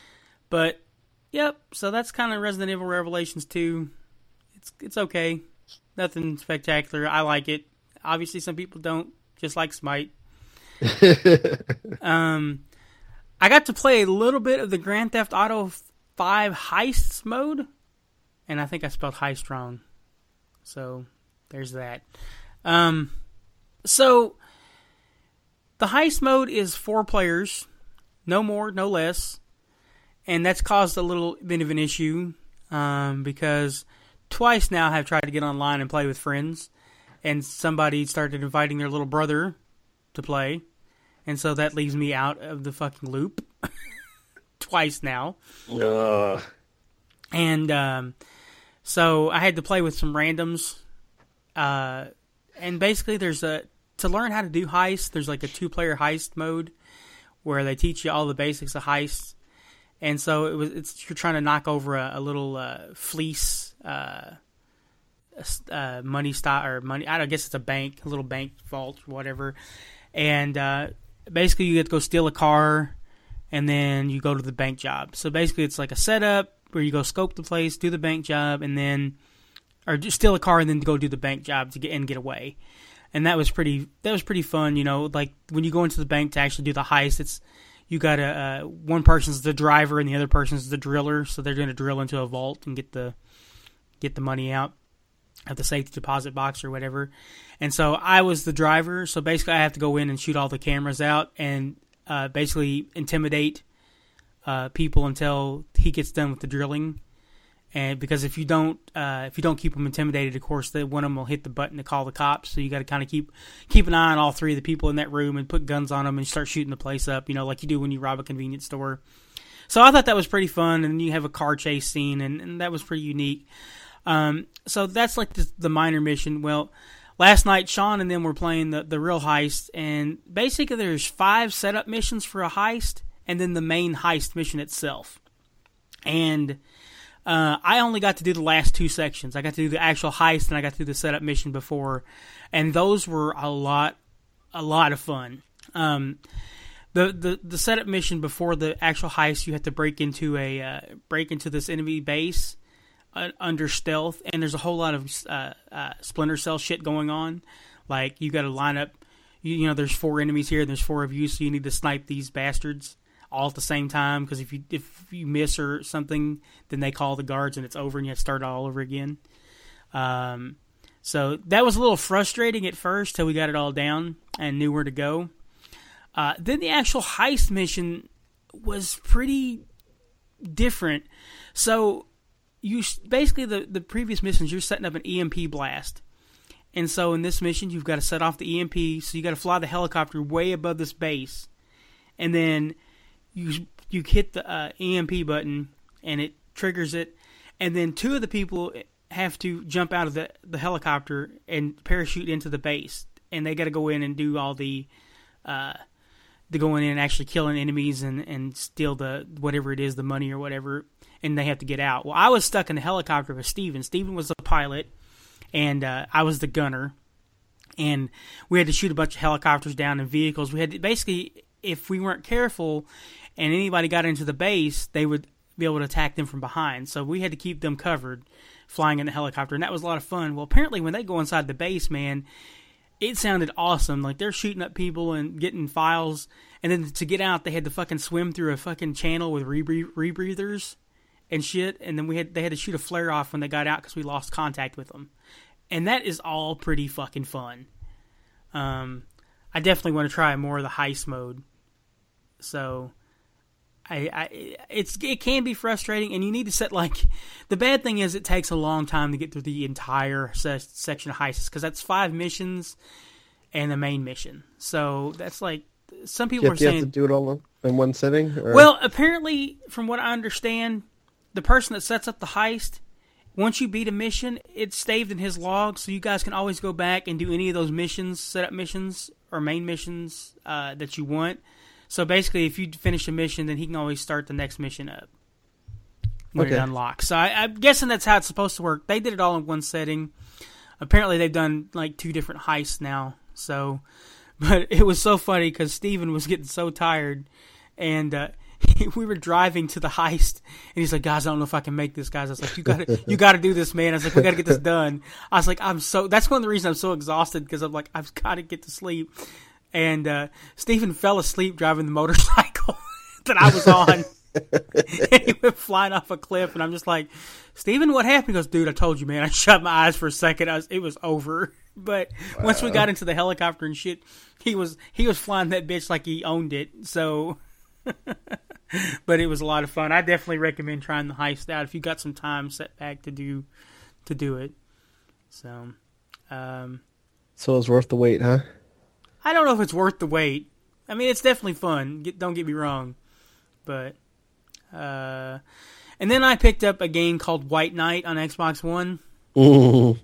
but yep. So that's kind of Resident Evil Revelations two. It's it's okay. Nothing spectacular. I like it. Obviously, some people don't. Just like Smite. um, I got to play a little bit of the Grand Theft Auto five Heists mode, and I think I spelled heist wrong. So there's that. Um, so the heist mode is four players, no more, no less, and that's caused a little bit of an issue um, because twice now I've tried to get online and play with friends, and somebody started inviting their little brother to play, and so that leaves me out of the fucking loop. Twice now. Uh. And um, so I had to play with some randoms. Uh, and basically there's a, to learn how to do heists, there's like a two-player heist mode where they teach you all the basics of heists. And so it was, it's, you're trying to knock over a, a little uh, fleece uh, uh, money stock or money, I don't guess it's a bank, a little bank vault or whatever. And uh, basically you get to go steal a car, and then you go to the bank job. So basically it's like a setup where you go scope the place, do the bank job, and then, or just steal a car and then go do the bank job to get and get away. And that was pretty, that was pretty fun, you know, like when you go into the bank to actually do the heist, it's, you got a, uh, one person's the driver and the other person's the driller, so they're going to drill into a vault and get the, get the money out of the safety deposit box or whatever. And so I was the driver, so basically I have to go in and shoot all the cameras out and Uh, basically intimidate uh, people until he gets done with the drilling, and because if you don't, uh, if you don't keep them intimidated, of course, the, one of them will hit the button to call the cops. So you got to kind of keep keep an eye on all three of the people in that room and put guns on them and start shooting the place up, you know, like you do when you rob a convenience store. So I thought that was pretty fun, and you have a car chase scene, and, and that was pretty unique. Um, so that's like the, the minor mission. Well, last night, Sean and them were playing the, the real heist, and basically there's five setup missions for a heist, and then the main heist mission itself. And uh, I only got to do the last two sections. I got to do the actual heist, and I got to do the setup mission before, and those were a lot, a lot of fun. Um, the, the the setup mission before the actual heist, you have to break into a uh, break into this enemy base under stealth, and there's a whole lot of uh, uh, Splinter Cell shit going on. Like, you got to line up, you, you know, there's four enemies here, and there's four of you, so you need to snipe these bastards all at the same time, because if you if you miss or something, then they call the guards and it's over and you have to start all over again. Um, so that was a little frustrating at first till we got it all down and knew where to go. Uh, then the actual heist mission was pretty different. So you basically the, the previous missions, you're setting up an E M P blast. And so in this mission, you've got to set off the E M P, so you got to fly the helicopter way above this base. And then you you hit the uh, E M P button, and it triggers it. And then two of the people have to jump out of the, the helicopter and parachute into the base. And they got to go in and do all the... Uh, to go in and actually killing enemies and, and steal the whatever it is, the money or whatever, and they have to get out. Well, I was stuck in the helicopter with Steven. Steven was the pilot, and uh, I was the gunner. And we had to shoot a bunch of helicopters down and vehicles. We had to, basically, if we weren't careful and anybody got into the base, they would be able to attack them from behind. So we had to keep them covered flying in the helicopter, and that was a lot of fun. Well, apparently when they go inside the base, man, it sounded awesome. Like, they're shooting up people and getting files, and then to get out, they had to fucking swim through a fucking channel with rebreath- rebreathers and shit, and then we had they had to shoot a flare off when they got out because we lost contact with them. And that is all pretty fucking fun. Um, I definitely want to try more of the heist mode. So, I, I it's it can be frustrating, and you need to set, like, the bad thing is it takes a long time to get through the entire se- section of heists, because that's five missions and the main mission. So that's like, some people you are have, saying you have to do it all in one sitting. Or? Well, apparently, from what I understand, the person that sets up the heist, once you beat a mission, it's saved in his log, so you guys can always go back and do any of those missions, set up missions or main missions uh, that you want. So basically, if you finish a mission, then he can always start the next mission up when okay. it unlocks. So I, I'm guessing that's how it's supposed to work. They did it all in one setting. Apparently, they've done like two different heists now. So, but it was so funny because Steven was getting so tired, and uh, we were driving to the heist, and he's like, "Guys, I don't know if I can make this, guys." I was like, "You got to, you got to do this, man." I was like, "We got to get this done." I was like, "I'm so." That's one of the reasons I'm so exhausted, because I'm like, I've got to get to sleep. And uh, Stephen fell asleep driving the motorcycle that I was on. And he went flying off a cliff, and I'm just like, "Stephen, what happened?" He goes, "Dude, I told you, man." I shut my eyes for a second. I was, it was over. But wow. Once we got into the helicopter and shit, he was he was flying that bitch like he owned it. So, but it was a lot of fun. I definitely recommend trying the heist out if you got some time set back to do to do it. So, um, so it's worth the wait, huh? I don't know if it's worth the wait. I mean, it's definitely fun. Get, don't get me wrong. But, uh, and then I picked up a game called White Knight on Xbox One. Ooh.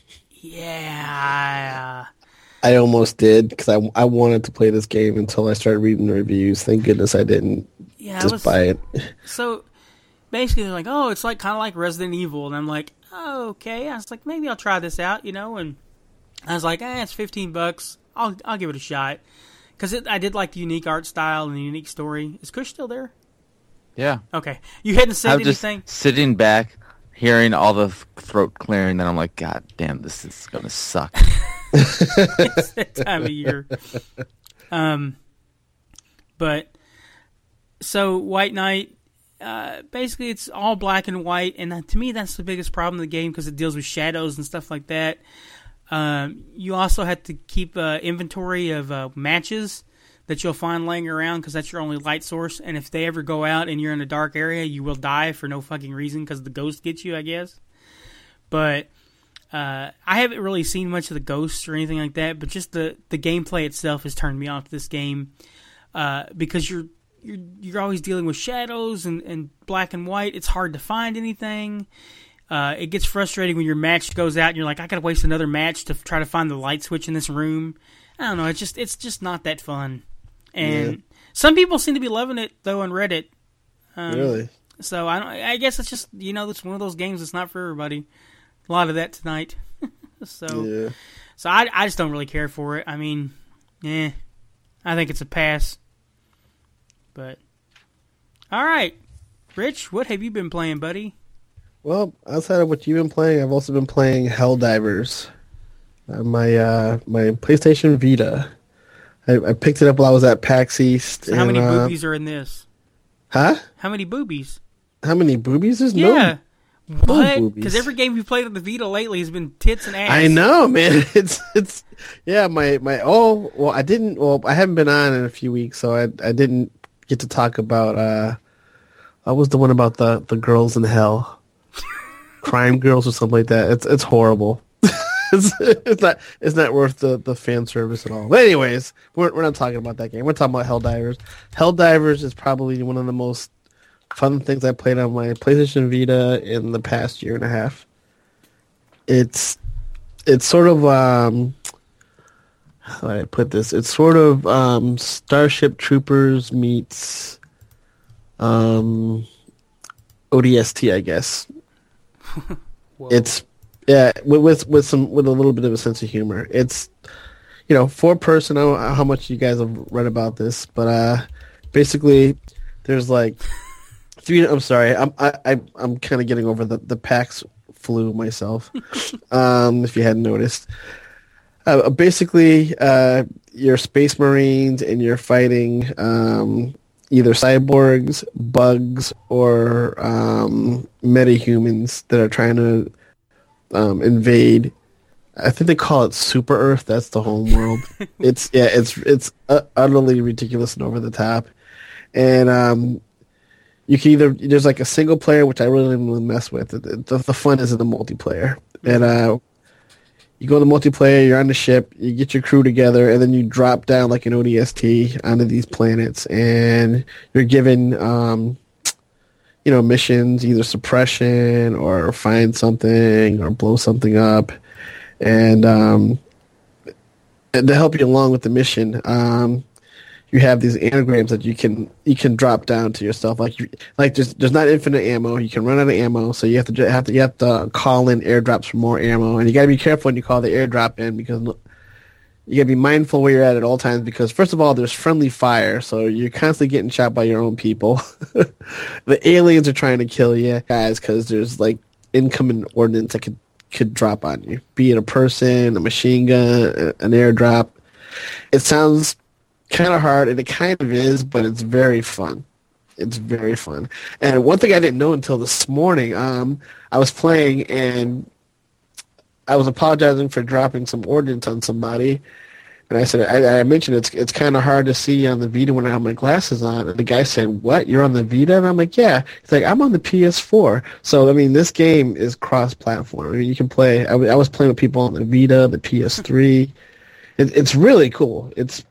Yeah. I almost did, because I, I wanted to play this game until I started reading the reviews. Thank goodness I didn't yeah, just was, buy it. So, basically, they're like, oh, it's like kind of like Resident Evil. And I'm like, oh, okay. I was like, maybe I'll try this out, you know. And I was like, eh, it's fifteen bucks. I'll I'll give it a shot, because I did like the unique art style and the unique story. Is Kush still there? Yeah. Okay. You hadn't said I'm anything? just sitting back, hearing all the throat clearing, and I'm like, God damn, this is going to suck. It's that time of year. Um, but, so, White Knight, uh, basically it's all black and white, and that, to me that's the biggest problem in the game, because it deals with shadows and stuff like that. Um, you also have to keep uh, inventory of uh, matches that you'll find laying around, because that's your only light source. And if they ever go out and you're in a dark area, you will die for no fucking reason, because the ghost gets you, I guess. But uh, I haven't really seen much of the ghosts or anything like that. But just the, the gameplay itself has turned me off this game, uh, because you're you're you're always dealing with shadows and, and black and white. It's hard to find anything. Uh, it gets frustrating when your match goes out and you're like, I gotta waste another match to f- try to find the light switch in this room. I don't know. It's just it's just not that fun. And yeah. Some people seem to be loving it though on Reddit. Um, really? So I don't. I guess it's just, you know, it's one of those games that's not for everybody. A lot of that tonight. so yeah. So I I just don't really care for it. I mean, yeah, I think it's a pass. But all right, Rich, what have you been playing, buddy? Well, outside of what you've been playing, I've also been playing Helldivers. Uh, my uh, my PlayStation Vita. I, I picked it up while I was at PAX East. So how and, many uh, boobies are in this? Huh? How many boobies? How many boobies? There's Yeah. no, What? no Because boobies. every game you played on the Vita lately has been tits and ass. I know, man. It's it's yeah. My my oh well, I didn't. Well, I haven't been on in a few weeks, so I I didn't get to talk about. uh I was the one about the the girls in hell, crime girls or something like that. It's it's horrible. it's, it's not it's not worth the, the fan service at all. But anyways, we're we're not talking about that game. We're talking about Helldivers. Helldivers is probably one of the most fun things I played on my PlayStation Vita in the past year and a half. It's it's sort of um how do I put this? It's sort of um Starship Troopers meets um O D S T, I guess. Whoa. It's yeah, with, with with some with a little bit of a sense of humor. It's you know, four person. I don't know how much you guys have read about this, but uh, basically, there's like three. I'm sorry, I'm I, I I'm kind of getting over the the PAX flu myself. um, if you hadn't noticed, uh, basically, uh, you're Space Marines and you're fighting um, either cyborgs, bugs, or um, metahumans that are trying to um, invade. I think they call it Super Earth. That's the home world. It's yeah, it's it's uh, utterly ridiculous and over the top. And um, you can either there's like a single player, which I really didn't really mess with. The, the, the fun is in the multiplayer. And uh, you go to multiplayer. You're on the ship. You get your crew together, and then you drop down like an O D S T onto these planets, and you're given um, you know missions, either suppression or find something or blow something up. And, um, and to help you along with the mission, um, you have these anagrams that you can you can drop down to yourself. Like you, like there's there's not infinite ammo. You can run out of ammo, so you have to have to you have to call in airdrops for more ammo. And you got to be careful when you call the airdrop in because you got to be mindful where you're at at all times. Because first of all, there's friendly fire, so you're constantly getting shot by your own people. The aliens are trying to kill you guys because there's like incoming ordnance that could. could drop on you, be it a person, a machine gun, an airdrop. It sounds kind of hard, and it kind of is, but it's very fun. It's very fun. And one thing I didn't know until this morning, um, I was playing, and I was apologizing for dropping some ordnance on somebody, and I said, I, I mentioned it's it's kind of hard to see on the Vita when I have my glasses on. And the guy said, "What? You're on the Vita?" And I'm like, "Yeah." He's like, "I'm on the P S four." So I mean, this game is cross-platform. I mean, you can play. I, w- I was playing with people on the Vita, the P S three. It, it's really cool. It's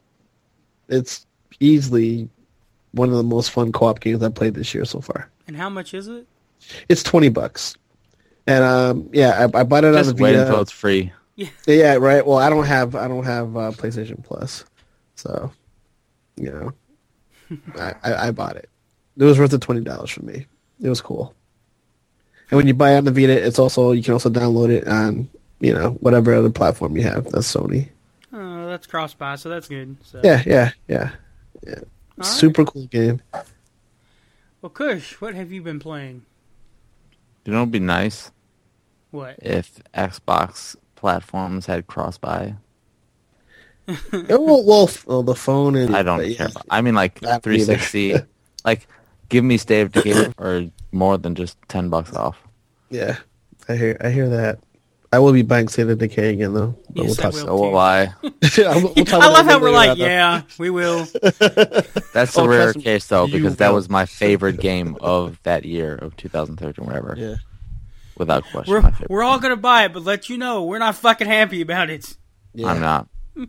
it's easily one of the most fun co-op games I've played this year so far. And how much is it? It's twenty bucks, and um, yeah, I, I bought it Just on the wait Vita. until it's free. Yeah, right. Well, I don't have I don't have uh, PlayStation Plus, so you know, I, I, I bought it. It was worth the twenty dollars for me. It was cool. And when you buy it on the Vita, it's also you can also download it on you know whatever other platform you have. That's Sony. Oh, that's cross-buy, so that's good. So. Yeah, yeah, yeah, yeah. All Super right. cool game. Well, Kush, what have you been playing? You know, it'd be nice What? if Xbox platforms had cross-buy. Yeah, well, well, f- well, the phone and I don't but, care. yeah. About, I mean, like Not three sixty. Like, give me State of Decay or more than just ten bucks off. Yeah, I hear I hear that. I will be buying State of Decay again though. But Yes, we'll I talk. will. So will I. We'll- we'll talk I about love that how we're later like, on, though. yeah, we will. That's a Oh, rare trust me, case though, you because that know. was my favorite game of that year of two thousand thirteen, whatever. Yeah. Without question, We're my favorite. we're all gonna buy it, but let you know we're not fucking happy about it. Yeah. I'm not.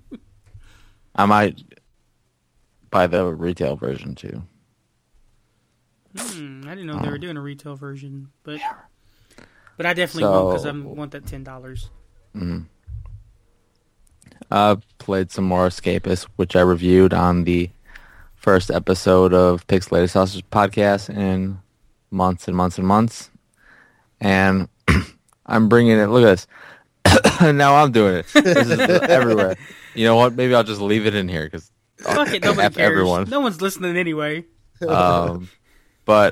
I might buy the retail version too. Hmm, I didn't know Oh. they were doing a retail version, but but I definitely will because I So- want that ten dollars. Mm. Uh, played some more Escapist, which I reviewed on the first episode of Pixelated Sausage podcast in months and months and months. And I'm bringing it. Look at this. Now I'm doing it. This is everywhere. You know what? Maybe I'll just leave it in here because Fuck it, nobody F cares. everyone. No one's listening anyway. Um, but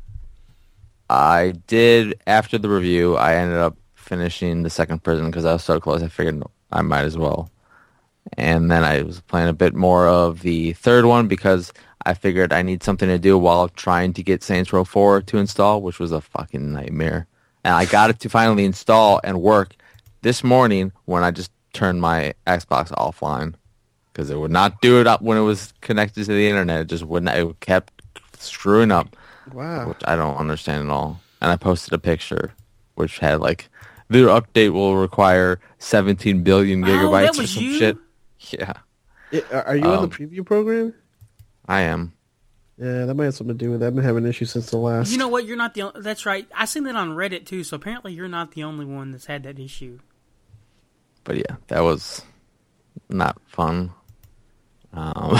I did, after the review, I ended up finishing the second prison because I was so close. I figured I might as well. And then I was playing a bit more of the third one because I figured I need something to do while trying to get Saints Row four to install, which was a fucking nightmare. And I got it to finally install and work this morning when I just turned my Xbox offline because it would not do it up when it was connected to the internet. It just wouldn't. It kept screwing up. Wow. Which I don't understand at all. And I posted a picture which had like, the update will require seventeen billion gigabytes oh, that was or some you? shit. Yeah. Yeah, are are you Um, on the preview program? I am. Yeah, that might have something to do with that. I've been having issues since the last. You know what? You're not the only... That's right. I seen that on Reddit, too, so apparently you're not the only one that's had that issue. But yeah, that was not fun. Um,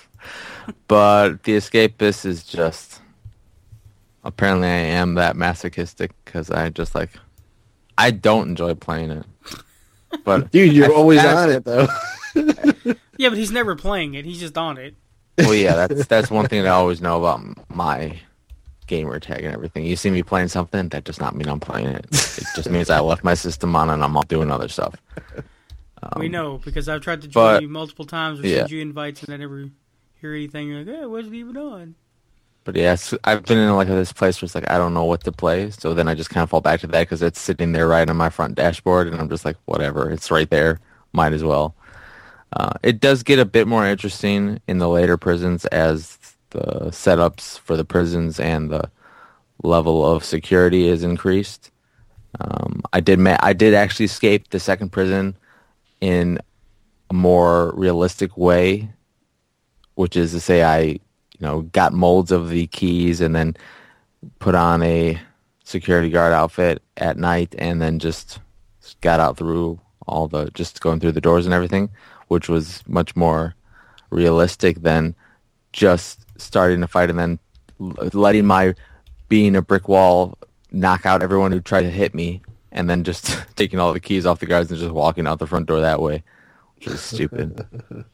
but The Escapist is just... Apparently I am that masochistic because I just like... I don't enjoy playing it. But Dude, you're I- always I- on it, though. Yeah, but he's never playing it. He's just on it. Well, yeah, that's that's one thing that I always know about my gamer tag and everything. You see me playing something, that does not mean I'm playing it. It just means I left my system on and I'm off doing other stuff. Um, we know, because I've tried to join but- you multiple times or yeah. send you invites and I never hear anything. You're like, hey, what's it even on? But yes, I've been in like this place where it's like I don't know what to play, so then I just kind of fall back to that because it's sitting there right on my front dashboard, and I'm just like, whatever, it's right there, might as well. Uh, it does get a bit more interesting in the later prisons as the setups for the prisons and the level of security is increased. Um, I did ma- I did actually escape the second prison in a more realistic way, which is to say I, you know, got molds of the keys and then put on a security guard outfit at night and then just got out through all the, just going through the doors and everything, which was much more realistic than just starting to fight and then l- letting my being a brick wall knock out everyone who tried to hit me and then just taking all the keys off the guards and just walking out the front door that way, which is stupid.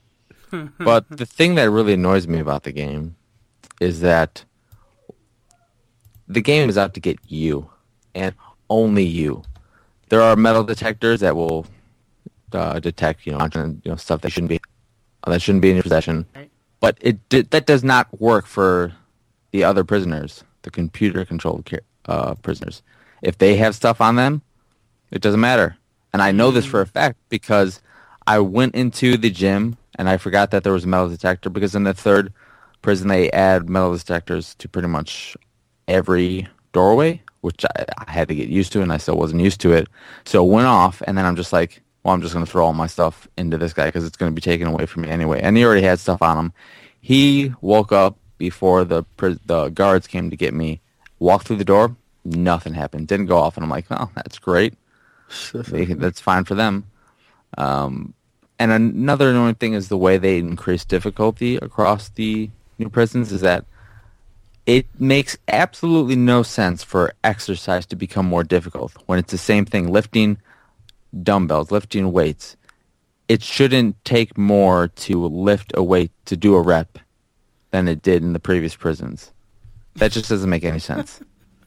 But the thing that really annoys me about the game is that the game is out to get you and only you. There are metal detectors that will uh, detect, you know, you know, stuff that shouldn't be that shouldn't be in your possession. Right. But it did, that does not work for the other prisoners, the computer-controlled uh, prisoners. If they have stuff on them, it doesn't matter. And I know this for a fact because I went into the gym and I forgot that there was a metal detector because in the third prison they add metal detectors to pretty much every doorway, which I, I had to get used to and I still wasn't used to it. So it went off and then I'm just like, well, I'm just going to throw all my stuff into this guy because it's going to be taken away from me anyway. And he already had stuff on him. He woke up before the pri- the guards came to get me, walked through the door, nothing happened, didn't go off. And I'm like, oh, that's great. They, that's fine for them. Um, and another annoying thing is the way they increase difficulty across the new prisons is that it makes absolutely no sense for exercise to become more difficult when it's the same thing, lifting dumbbells, lifting weights. It shouldn't take more to lift a weight to do a rep than it did in the previous prisons. That just doesn't make any sense.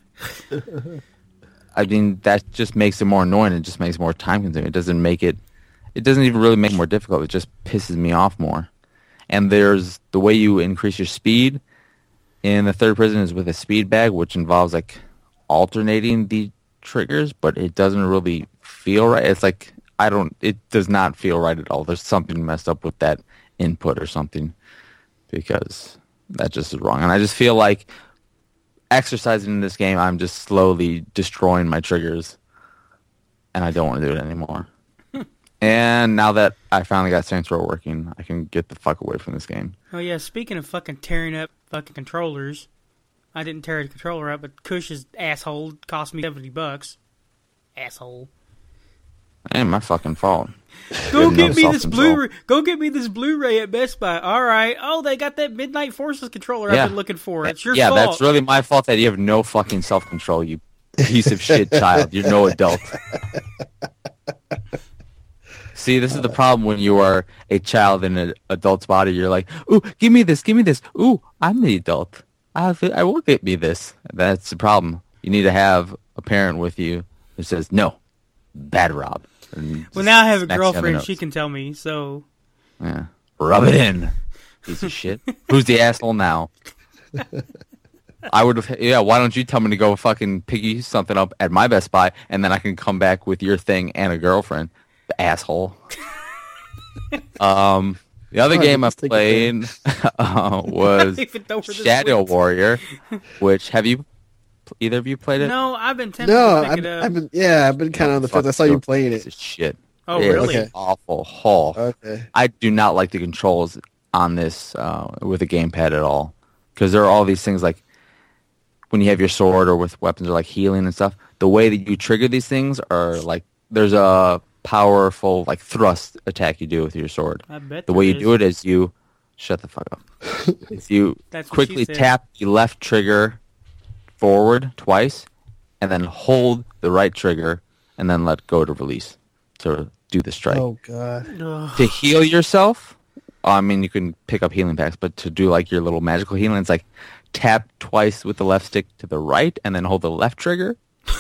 I mean, that just makes it more annoying. It just makes it more time consuming. It doesn't make it, it doesn't even really make it more difficult. It just pisses me off more. And there's the way you increase your speed in the third prison is with a speed bag, which involves like alternating the triggers, but it doesn't really feel right. It's like, I don't, it does not feel right at all. There's something messed up with that input or something because that just is wrong. And I just feel like exercising in this game, I'm just slowly destroying my triggers and I don't want to do it anymore. And now that I finally got Saints Row working, I can get the fuck away from this game. Oh yeah, speaking of fucking tearing up fucking controllers, I didn't tear the controller up, but Cush's asshole cost me seventy bucks. Asshole. Ain't my fucking fault. Go You have get no me this self-control. Blu-ray. Go get me this Blu-ray at Best Buy. All right. Oh, they got that Midnight Forces controller Yeah. I've been looking for. It's your yeah, fault. that's really my fault that you have no fucking self-control, you piece of shit child. You're no adult. See, this is the problem when you are a child in an adult's body. You're like, ooh, give me this, give me this. Ooh, I'm the adult. I have to, I will get me this. That's the problem. You need to have a parent with you who says, no, bad Rob. And Well, now I have a smacks you on the girlfriend. nose. She can tell me, so... Yeah. Rub it in. piece of shit. Who's the asshole now? I would have, yeah, why don't you tell me to go fucking pick something up at my Best Buy, and then I can come back with your thing and a girlfriend, asshole. um, the other Oh, game I let's take a played uh, was I don't even know where this Shadow went. Warrior, which, have you, either of you played it? No, I've been tempted No, to pick I've, it up. I've been yeah, I've been kind of on the fence. I saw you playing Piece it. of shit. Oh, It is really? Okay. awful. Oh, Okay. I do not like the controls on this uh, with a gamepad at all, because there are all these things like when you have your sword or with weapons or like healing and stuff. The way that you trigger these things are like there's a powerful like thrust attack you do with your sword. I bet The there way you is. do it is you shut the fuck up. Is you That's what quickly she said. tap the left trigger forward twice, and then hold the right trigger, and then let go to release to do the strike. Oh god. Ugh. To heal yourself, I mean, you can pick up healing packs, but to do like your little magical healing, it's like tap twice with the left stick to the right and then hold the left trigger.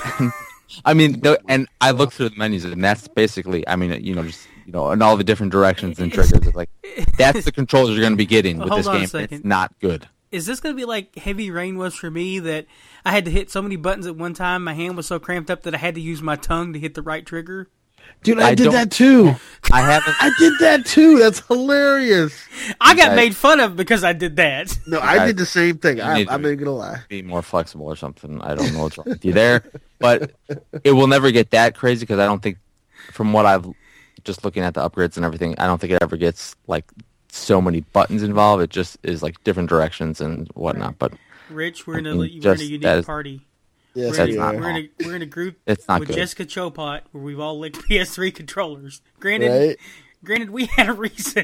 I mean, the, and I looked through the menus, and that's basically, I mean, you know, just, you know, in all the different directions and triggers. It's like, that's the controls you're going to be getting with Hold this on a game. second. It's not good. Is this going to be like Heavy Rain was for me, that I had to hit so many buttons at one time, my hand was so cramped up that I had to use my tongue to hit the right trigger? Dude, I, I did don't- that too. I haven't. I did that too. That's hilarious. I got I- made fun of because I did that. No, I I- did the same thing. You I, need to I'm not gonna lie. be more flexible or something. I don't know what's wrong with you there, but it will never get that crazy because I don't think, from what I've just looking at the upgrades and everything, I don't think it ever gets like so many buttons involved. It just is like different directions and whatnot. But Rich, we're in a, I mean, we're in a just- unique that is- party. Yes, We're we in, a, not are. we're, in a, we're in a group it's not with good. Jessica Chopot where we've all licked P S three controllers. Granted, Right? granted, we had a reason.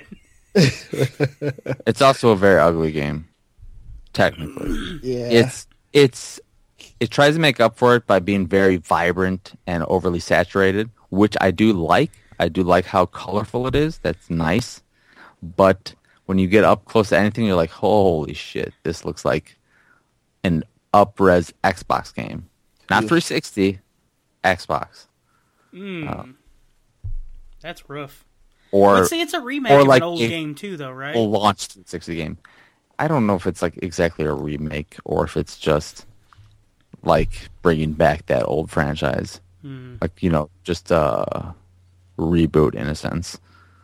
It's also a very ugly game, technically. Yeah. It's it's it tries to make up for it by being very vibrant and overly saturated, which I do like. I do like how colorful it is. That's nice. But when you get up close to anything, you're like, holy shit, this looks like an up-res Xbox game. Not Oof. three sixty, Xbox. Mm. That's rough. Or Let's see, it's a remake or of like an old a- game too, though, right? a launched three sixty game. I don't know if it's like exactly a remake or if it's just like bringing back that old franchise. Hmm. Like, you know, just a reboot in a sense.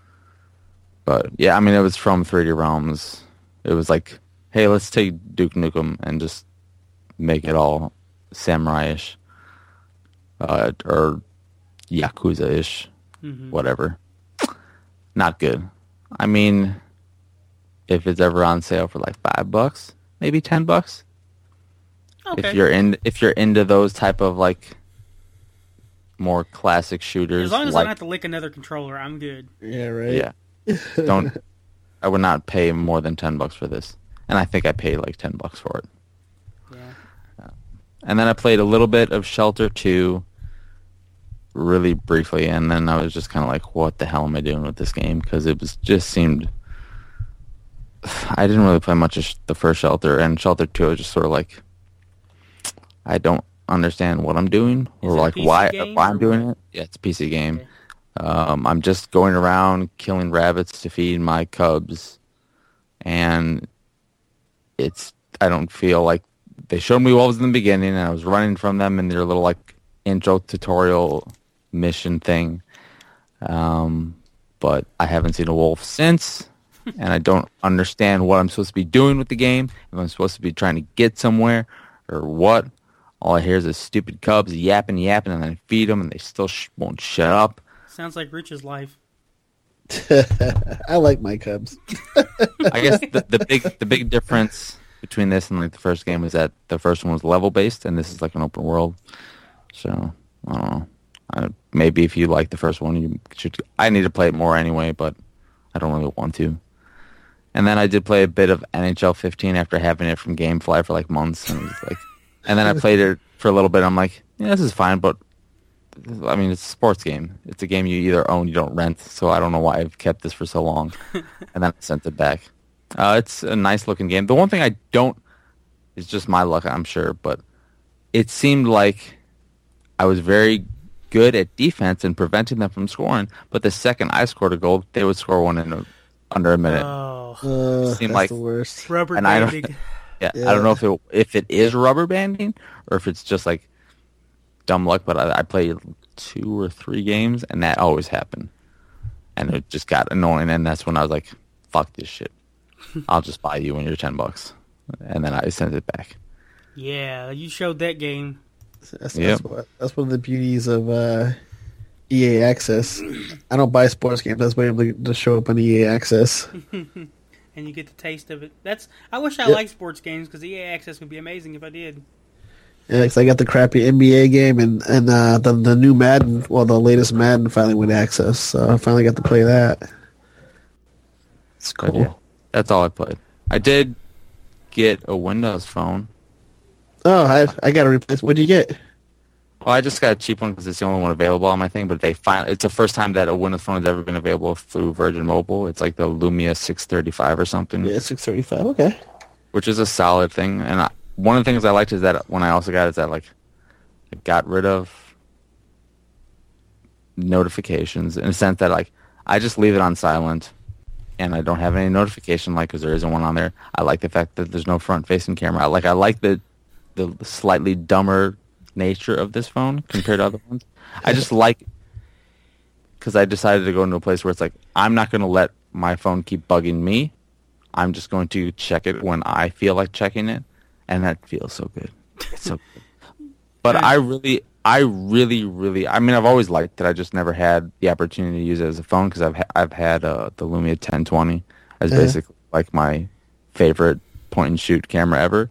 But yeah, I mean, it was from three D Realms. It was like, hey, let's take Duke Nukem and just make it all samurai-ish. Uh, or Yakuza-ish. Mhm. Whatever. Not good. I mean, if it's ever on sale for like five bucks, maybe ten bucks. Okay. If you're in, if you're into those type of like more classic shooters, As long as I like, don't have to lick another controller, I'm good. Yeah, right. yeah, don't. I would not pay more than ten bucks for this, and I think I paid like ten bucks for it. Yeah. And then I played a little bit of Shelter two, really briefly, and then I was just kind of like, what the hell am I doing with this game? Because it was just seemed... I didn't really play much of sh- the first Shelter, and Shelter two was just sort of like, I don't understand what I'm doing, Is or it a like P C why game why or I'm doing what? it. Yeah, it's a P C game. Okay. Um, I'm just going around killing rabbits to feed my cubs, and it's I don't feel like they showed me wolves in the beginning, and I was running from them in their little like intro tutorial mission thing. Um, but I haven't seen a wolf since, and I don't understand what I'm supposed to be doing with the game. If I'm supposed to be trying to get somewhere or what. All I hear is the stupid cubs yapping, yapping, and then I feed them, and they still sh- won't shut up. Sounds like Rich's life. I like my Cubs. I guess the, the big the big difference between this and like the first game was that the first one was level based, and this is like an open world. So I don't know. I, maybe if you like the first one, you should. I need to play it more anyway, but I don't really want to. And then I did play a bit of N H L fifteen after having it from GameFly for like months, and it was like, and then I played it for a little bit. I'm like, yeah, this is fine, but I mean, it's a sports game. It's a game you either own, you don't rent. So I don't know why I've kept this for so long. And then I sent it back. Uh, it's a nice looking game. The one thing I don't is just my luck, I'm sure, but it seemed like I was very good at defense and preventing them from scoring. But the second I scored a goal, they would score one in a, under a minute. Oh, Uh, Seemed that's like- the worst. rubber And I don't- banding. Yeah, Yeah. I don't know if it if it is rubber banding or if it's just like dumb luck. But I, I played two or three games, and that always happened, and it just got annoying. And that's when I was like, "Fuck this shit! I'll just buy you when you're ten bucks." And then I sent it back. Yeah, you showed that game. That's, Yep. that's, what, that's one of the beauties of uh, E A Access. I don't buy sports games. That's why I'm able to show up on E A Access. And you get the taste of it. That's. I wish I Yep. liked sports games because E A Access would be amazing if I did. Yeah, 'cause I got the crappy N B A game and and uh, the the new Madden. Well, the latest Madden finally went Access, so I finally got to play that. It's But cool. yeah, that's all I played. I did get a Windows phone. Oh, I I got to replace. What'd you get? Well, I just got a cheap one because it's the only one available on my thing. But they finally, it's the first time that a Windows phone has ever been available through Virgin Mobile. It's like the Lumia six thirty-five or something, Yeah, six thirty five. Okay. which is a solid thing. And I, one of the things I liked is that when I also got it is that like it got rid of notifications in a sense that like I just leave it on silent and I don't have any notification like because there isn't one on there. I like the fact that there's no front-facing camera. I like I like the the slightly dumber nature of this phone compared to other ones. I just like because I decided to go into a place where it's like I'm not going to let my phone keep bugging me. I'm just going to check it when I feel like checking it, and that feels so good. It's so good. But I really, I really, really, I mean, I've always liked it. I just never had the opportunity to use it as a phone because I've ha- I've had uh, the Lumia ten twenty as Yeah. basically like my favorite point and shoot camera ever.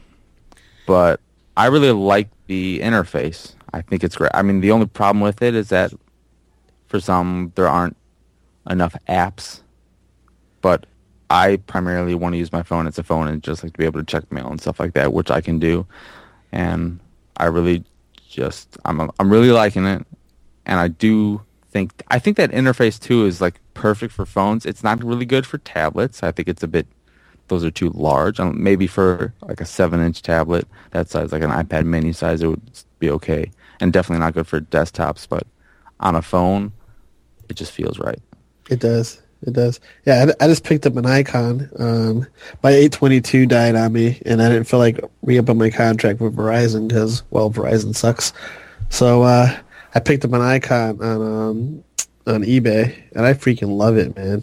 But I really like the interface. I think it's great. I mean, the only problem with it is that for some there aren't enough apps. But I primarily want to use my phone as a phone and just like to be able to check mail and stuff like that, which I can do. And I really just I'm I'm really liking it, and I do think I think that interface too is like perfect for phones. It's not really good for tablets. I think it's a bit those are too large. Um, maybe for like a seven inch tablet that size, like an iPad mini size, it would be okay, and definitely not good for desktops. But on a phone, it just feels right. It does. It does. Yeah, I, I just picked up an Icon. Um, my eight twenty-two died on me, and I didn't feel like re-upping my contract with Verizon because, well, Verizon sucks. So uh, I picked up an Icon on um, on eBay, and I freaking love it, man.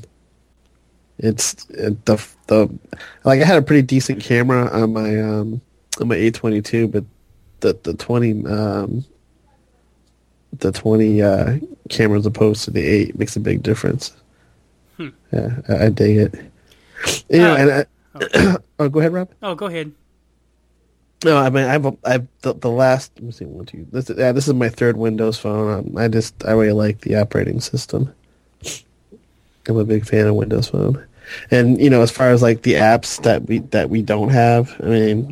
It's it, the the like I had a pretty decent camera on my um, on my eight twenty-two, but the the twenty um, the twenty uh, camera as opposed to the eight makes a big difference. Hmm. Yeah, I, I dig it. You know, Uh, and I, oh, go ahead, Rob. Oh, go ahead. No, I mean, I've, I've the, the last. Let me see, one, two. This, yeah, this is my third Windows phone. Um, I just, I really like the operating system. I'm a big fan of Windows Phone, and you know, as far as like the apps that we that we don't have, I mean,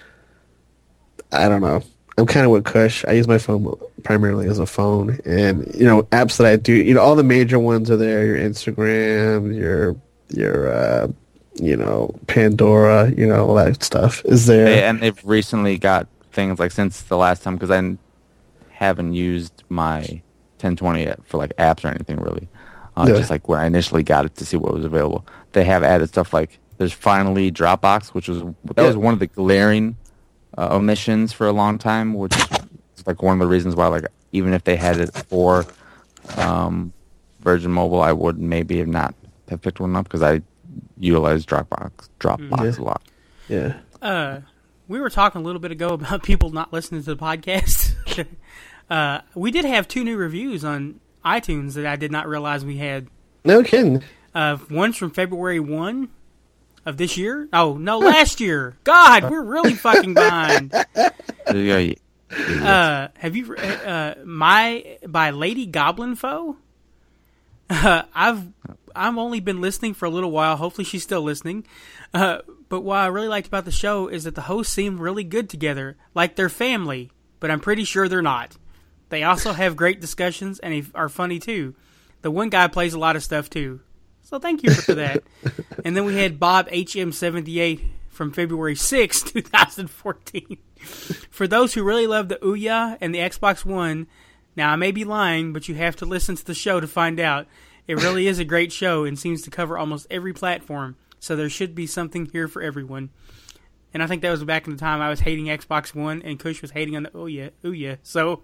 I don't know. I'm kind of with Kush. I use my phone primarily as a phone, and you know, apps that I do, you know, all the major ones are there. Your Instagram, your your, uh, you know, Pandora, you know, all that stuff is there. They, and they've recently got things like since the last time because I haven't used my ten twenty for like apps or anything really. Uh, Yeah. Just like when I initially got it to see what was available, they have added stuff like there's finally Dropbox, which was that Yeah. was one of the glaring uh, omissions for a long time, which is like one of the reasons why like even if they had it for um, Virgin Mobile, I would maybe have not have picked one up because I utilize Dropbox Dropbox Yeah. a lot. Yeah. Uh, we were talking a little bit ago about people not listening to the podcast. uh, we did have two new reviews on iTunes that I did not realize we had. No kidding. Uh, one's from February first of this year. Oh, no, last year. God, we're really fucking behind. Yeah, yeah. Uh, have you uh, my by Lady Goblin Foe? Uh, I've I've only been listening for a little while. Hopefully, she's still listening. Uh, but what I really liked about the show is that the hosts seem really good together, like they're family. But I'm pretty sure they're not. They also have great discussions and are funny too. The one guy plays a lot of stuff too. So thank you for that. And then we had Bob H M seventy-eight from February sixth, twenty fourteen. For those who really love the Ouya and the Xbox One, now I may be lying, but you have to listen to the show to find out. It really is a great show and seems to cover almost every platform, so there should be something here for everyone. And I think that was back in the time I was hating Xbox One and Kush was hating on the Ouya. Ouya. So,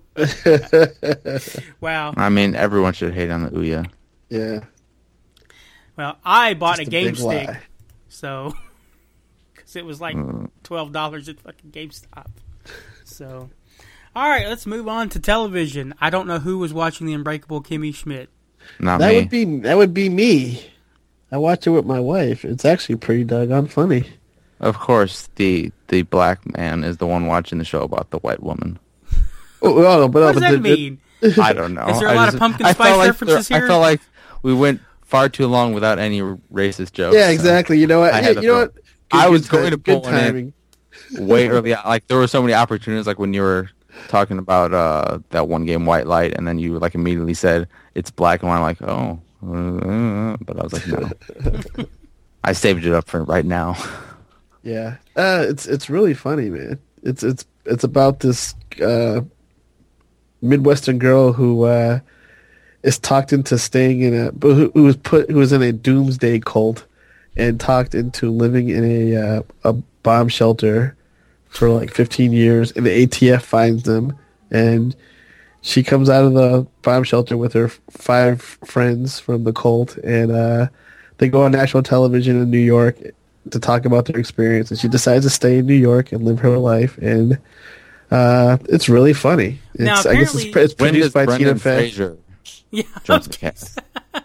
wow. I mean, everyone should hate on the Ouya. Yeah. Well, I bought Just a a Game big Stick, lie. so, because it was like twelve dollars at fucking GameStop. So, all right, let's move on to television. I don't know who was watching The Unbreakable Kimmy Schmidt. Not That me. would be that would be me. I watch it with my wife. It's actually pretty doggone funny. Of course, the the black man is the one watching the show about the white woman. Oh, oh, but, What oh, does but that the- mean? I don't know. Is there a I lot of just- pumpkin I spice felt like references there- here? I felt like we went far too long without any racist jokes. Yeah, so exactly. You know what? I Yeah, had to you know throw- what? Good- I was good going time- to good pull one in. timing. Way early. Like there were so many opportunities. Like when you were talking about uh, that one game, White Light, and then you like immediately said it's black and white. I'm like, oh, uh, but I was like, no. I saved it up for right now. Yeah, uh, it's it's really funny, man. It's it's it's about this uh, Midwestern girl who uh, is talked into staying in a who, who was put who was in a doomsday cult and talked into living in a uh, a bomb shelter for like fifteen years, and the A T F finds them, and she comes out of the bomb shelter with her five friends from the cult, and uh, they go on national television in New York to talk about their experience, and she decides to stay in New York and live her life, and uh, it's really funny. It's, Now, I guess it's, apparently- it's When produced does by Tina Brendan Fey. Fraser Yeah. jump the cast?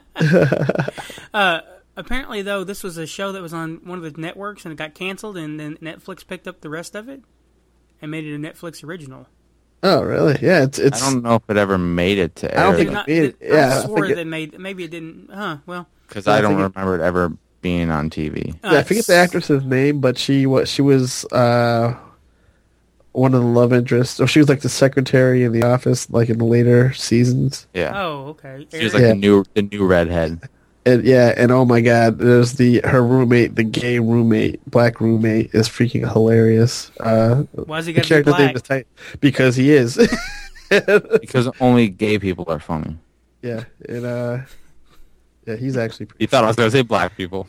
Uh, apparently, though, this was a show that was on one of the networks and it got canceled, and then Netflix picked up the rest of it and made it a Netflix original. Oh, really? Yeah, it's it's. I don't know if it ever made it to I don't air think Did it not- made it- did- yeah, I I swore think it- that made maybe it didn't. Huh? Well, because Yeah, I I don't think it- remember it ever being on T V. uh, Yeah, I forget the actress's name, but she was she was uh, one of the love interests. Or she was like the secretary in the office, like in the later seasons. Yeah, Oh, okay. she was Eric- like Yeah. the new the new redhead. And yeah, and oh my god, there's the her roommate, the gay roommate, black roommate, is freaking hilarious. Uh, Why's he the got to be character's name black? is tight because he is. Because only gay people are funny. Yeah, and uh, yeah, he's actually pretty. You thought I was going to say black people.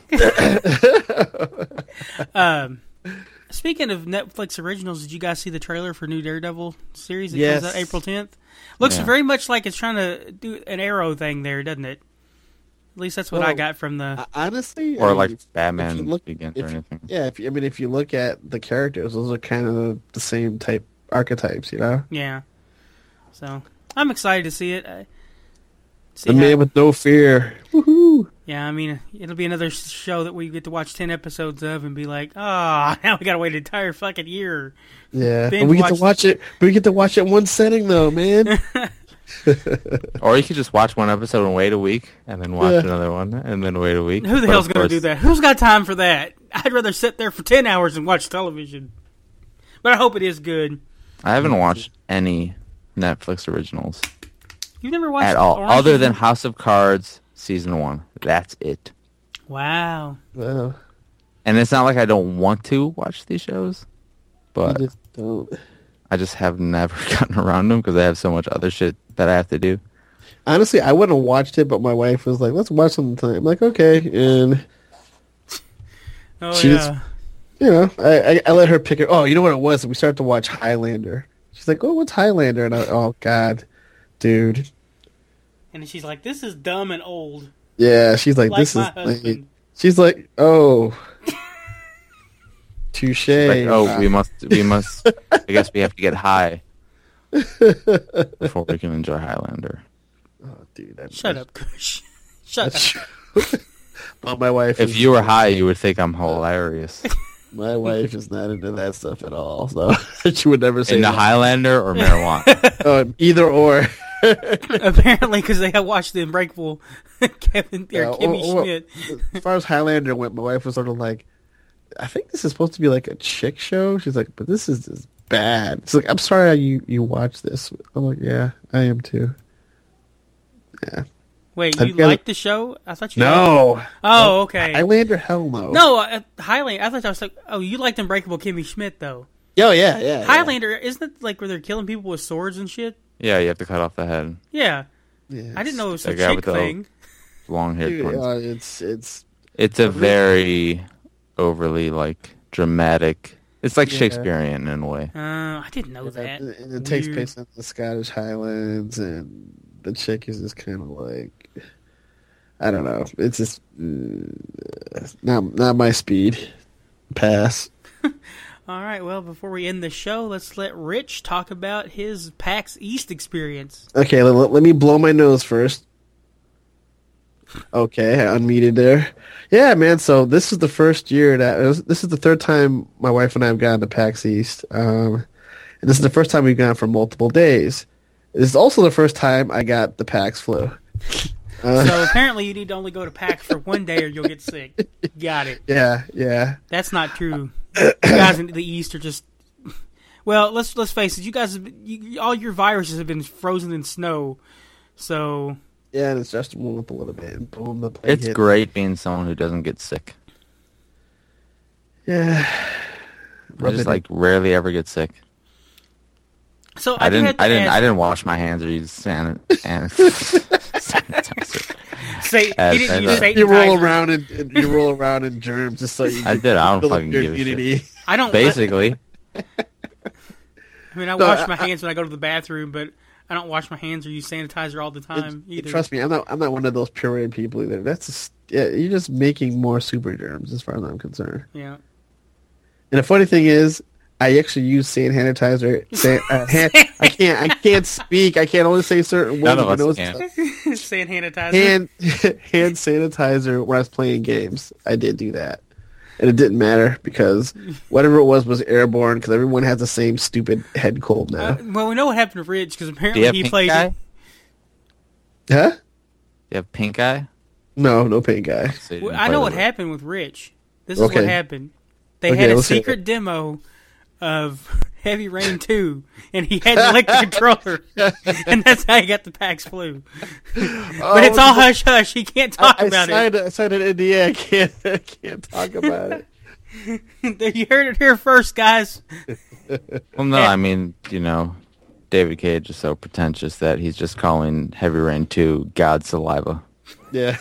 Um, speaking of Netflix originals, did you guys see the trailer for new Daredevil series that Yes. comes out April tenth? Looks Yeah. very much like it's trying to do an Arrow thing there, doesn't it? At least that's what I Well, got from the. Honestly, Or I like mean, if Batman you look- Begins if- or anything. yeah, if you, I mean, if you look at the characters, those are kind of the, the same type archetypes, you know. Yeah. So I'm excited to see it. I, see The how- man with no fear. Woohoo! yeah, I mean, it'll be another show that we get to watch ten episodes of and be like, ah, now we got to wait an entire fucking year. Yeah, Binge but we get to watch- watch it. We get to watch it in one setting, though, man. Or you could just watch one episode and wait a week, and then watch Yeah. another one, and then wait a week. Who the But hell's of going to course- do that? Who's got time for that? I'd rather sit there for ten hours and watch television. But I hope it is good. I haven't watched any Netflix originals You've never watched at all, Orange other is than the- House of Cards season one. That's it. Wow. Well, And it's not like I don't want to watch these shows, you but just don't. I just have never gotten around them because I have so much other shit that I have to do. Honestly, I wouldn't have watched it, but my wife was like, "Let's watch sometime." I'm like, okay, and Oh, She yeah. just- you know, I, I I let her pick it. Oh, you know what it was? We started to watch Highlander. She's like, "Oh, what's Highlander?" And I, oh God, dude, And she's like, this is dumb and old. yeah. She's like, Like "This my is." husband. Like, she's like, "Oh, touche." Like, oh, Uh, we must, we must. I guess we have to get high before we can enjoy Highlander. oh, dude, that, Shut up, Kush. Shut up. That's true. Well, my wife. If is- you were high, you would think I'm hilarious. my wife is not into that stuff at all, so she would never say In the that. Highlander or marijuana? Oh, either or. Apparently, because they had watched the Unbreakable Kevin or Yeah, Kimmy well, well, Schmidt. As far as Highlander went, my wife was sort of like, I think this is supposed to be like a chick show. She's like, but this is just bad. She's like, I'm sorry you, you watch this. I'm like, yeah, I am too. Yeah. Wait, Have you you ever- liked the show? I thought you. No. Oh, okay. Highlander, hell no. No, uh, Highlander. I thought I was like, oh, you liked Unbreakable Kimmy Schmidt though. Oh, yeah, yeah. Highlander, isn't it like where they're killing people with swords and shit? Yeah, you have to cut off the head. Yeah, Yeah. I didn't know it was The a guy chick with the- thing. long-haired Dude, twins. uh, it's it's It's a very overly like dramatic. It's like Yeah. Shakespearean in a way. Uh, I didn't know that. it, it, it takes Weird. place in the Scottish Highlands, and the chick is just kind of like, I don't know. It's just uh, not not my speed. Pass. All right, well, before we end the show, let's let Rich talk about his PAX East experience. Okay, let, let me blow my nose first. Okay, I unmuted there. Yeah, man. So this is the first year that it was, this is the third time my wife and I have gone to PAX East, um, and this is the first time we've gone for multiple days. This is also the first time I got the PAX flu. Uh, So apparently you need to only go to PAX for one day or you'll get sick. Got it. yeah, yeah. That's not true. You guys in the East are just... Well, let's let's face it. You guys, have been, you, all your viruses have been frozen in snow. So... Yeah, and it's just warm up a little bit. And boom, the plane It's hit. great being someone who doesn't get sick. Yeah. I Rub just it like rarely ever get sick. So I, I do didn't. have to I didn't. ask, I didn't wash my hands or use san- and sanitizer. Say, as- he didn't as use a- You roll sanitizer. around in, in you roll around in germs just so you. I did. I don't build up fucking your give a shit. immunity. I don't... Basically, I mean, I No, wash I- my hands when I go to the bathroom, but I don't wash my hands or use sanitizer all the time It- either. Trust me, I'm not. I'm not one of those pureed people either. That's just, yeah. You're just making more super germs, as far as I'm concerned. Yeah. And the funny thing is, I actually use hand sanitizer. San, uh, hand, I can't. I can't speak. I can't only say certain words. none of My us nose- can. Sand sanitizer. Hand hand sanitizer when I was playing games. I did do that, and it didn't matter because whatever it was was airborne. Because everyone has the same stupid head cold now. Uh, well, we know what happened to Rich because Do apparently you have he pink played. eye? huh? You have pink eye? No, no pain guy. So you Well, didn't I play know the what right- happened with Rich. This is Okay. what happened. They Okay, had a let's hear secret demo of Heavy Rain two, and he had to lick the controller, and that's how he got the PAX flu. But it's all hush hush. He can't talk I, I about signed, I signed an N D A. I can't. I can't talk about it. it. You heard it here first, guys. Well, no, I mean, you know, David Cage is so pretentious that he's just calling Heavy Rain two God's saliva. Yeah.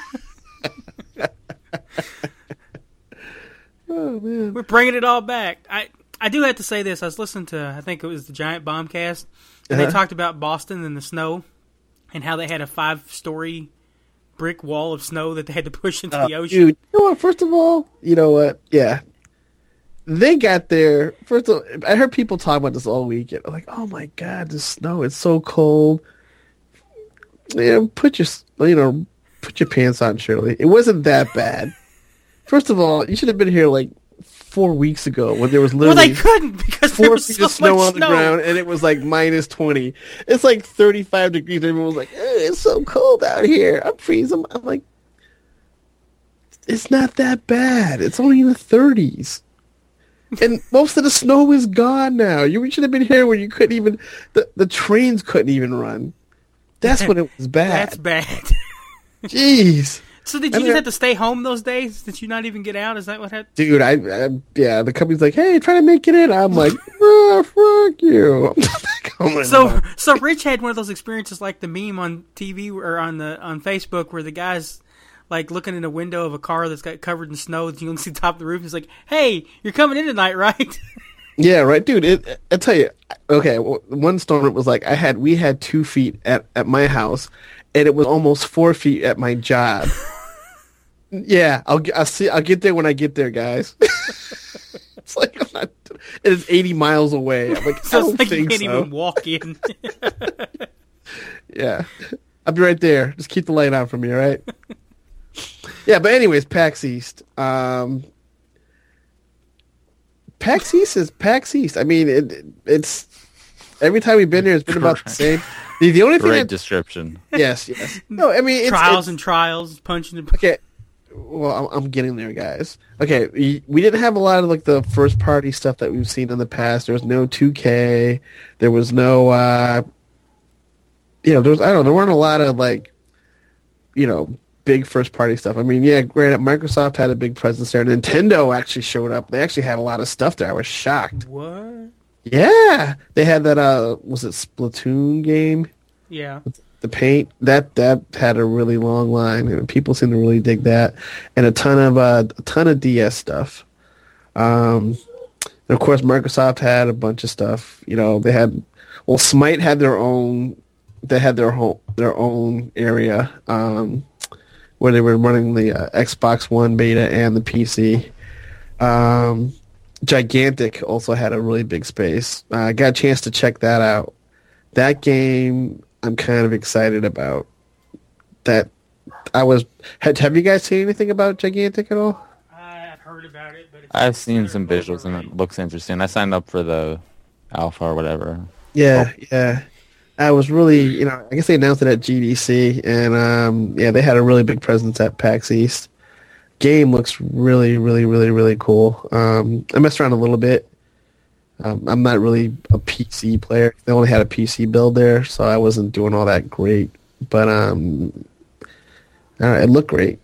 Oh man. We're bringing it all back. I I do have to say this. I was listening to, I think it was the Giant Bombcast, and they Uh-huh. talked about Boston and the snow, and how they had a five-story brick wall of snow that they had to push into the ocean. Dude, you know what? First of all, you know what? Yeah. They got there. First of all, I heard people talk about this all weekend. I'm like, oh my God, the snow, it's so cold. Yeah, put your, you know, put your pants on, Shirley. It wasn't that bad. First of all, you should have been here like four weeks ago when there was Well, literally they couldn't because there four was feet so of snow much on the snow. ground, and it was like minus twenty. It's like thirty-five degrees. And everyone was like, eh, "It's so cold out here. I'm freezing." I'm like, "It's not that bad. It's only in the thirties." And most of the snow is gone now. You should have been here when you couldn't even the the trains couldn't even run. That's when it was bad. That's bad. Jeez. So did I you mean, just have to stay home those days? Did you not even get out? Is that what happened? Dude, I, I yeah, the company's like, "Hey, try to make it in." I'm like, "Oh, fuck you." I'm not coming So, in. so Rich had one of those experiences like the meme on T V or on the on Facebook where the guy's like looking in a window of a car that's got covered in snow. You can see the top of the roof. He's like, "Hey, you're coming in tonight, right?" Yeah, right, dude. It, I tell you, okay. well, One storm, it was like I had we had two feet at, at my house, and it was almost four feet at my job. Yeah, I'll g- I'll see. I'll get there when I get there, guys. It's like I'm not. It is eighty miles away. I'm like, I So don't it's like you think can't so. even walk in. Yeah, I'll be right there. Just keep the light on for me, all right? Yeah, but anyways, PAX East. Um, PAX East is PAX East. I mean, it, it's every time we've been there, it's been about the same. The, the only thing, Great that, description. yes, yes. No, I mean, it's, trials it's, and trials, punching and okay. Well, I'm, I'm getting there, guys. Okay, we, we didn't have a lot of like the first party stuff that we've seen in the past. There was no two K. There was no, uh, you know, there was I don't know. There weren't a lot of like, you know, big first party stuff. I mean, yeah, granted, Microsoft had a big presence there. Nintendo actually showed up. They actually had a lot of stuff there. I was shocked. what? Yeah, they had that. Uh, was it Splatoon game? Yeah. The the paint that that had a really long line, and people seem to really dig that, and a ton of uh, a ton of D S stuff. Um, and of course, Microsoft had a bunch of stuff. You know, they had well, Smite had their own. They had their whole their own area um, where they were running the uh, Xbox One beta and the P C. Um, Gigantic also had a really big space. I uh, got a chance to check that out. That game I'm kind of excited about. That I was. Had, have you guys seen anything about Gigantic at all? I've heard about it, but it's I've seen some visuals and it looks interesting. I signed up for the alpha or whatever. Yeah, oh. yeah. I was really, you know, I guess they announced it at G D C, and um, yeah, they had a really big presence at PAX East. Game looks really, really, really, really cool. Um, I messed around a little bit. Um, I'm not really a P C player. They only had a P C build there, so I wasn't doing all that great. But um, uh, it looked great.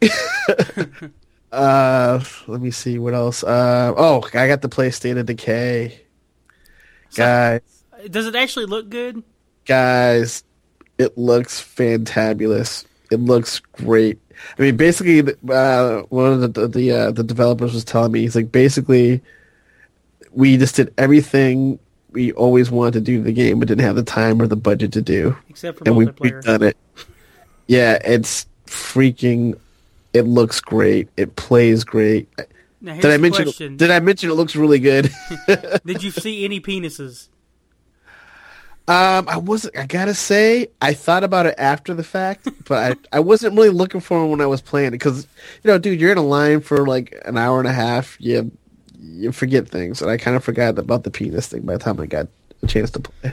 uh, let me see what else. Uh, oh, I got to play State of Decay. So, guys, does it actually look good? Guys, it looks fantabulous. It looks great. I mean, basically, uh, one of the the uh, the developers was telling me, he's like, basically, we just did everything we always wanted to do to the game, but didn't have the time or the budget to do. Except for and we, multiplayer. we've done it. Yeah, it's freaking. It looks great. It plays great. Now, did I mention? Question. Did I mention it looks really good? Did you see any penises? Um, I wasn't. I gotta say, I thought about it after the fact, but I, I wasn't really looking for them when I was playing it because, you know, dude, you're in a line for like an hour and a half. You you forget things, and I kind of forgot about the penis thing by the time I got a chance to play.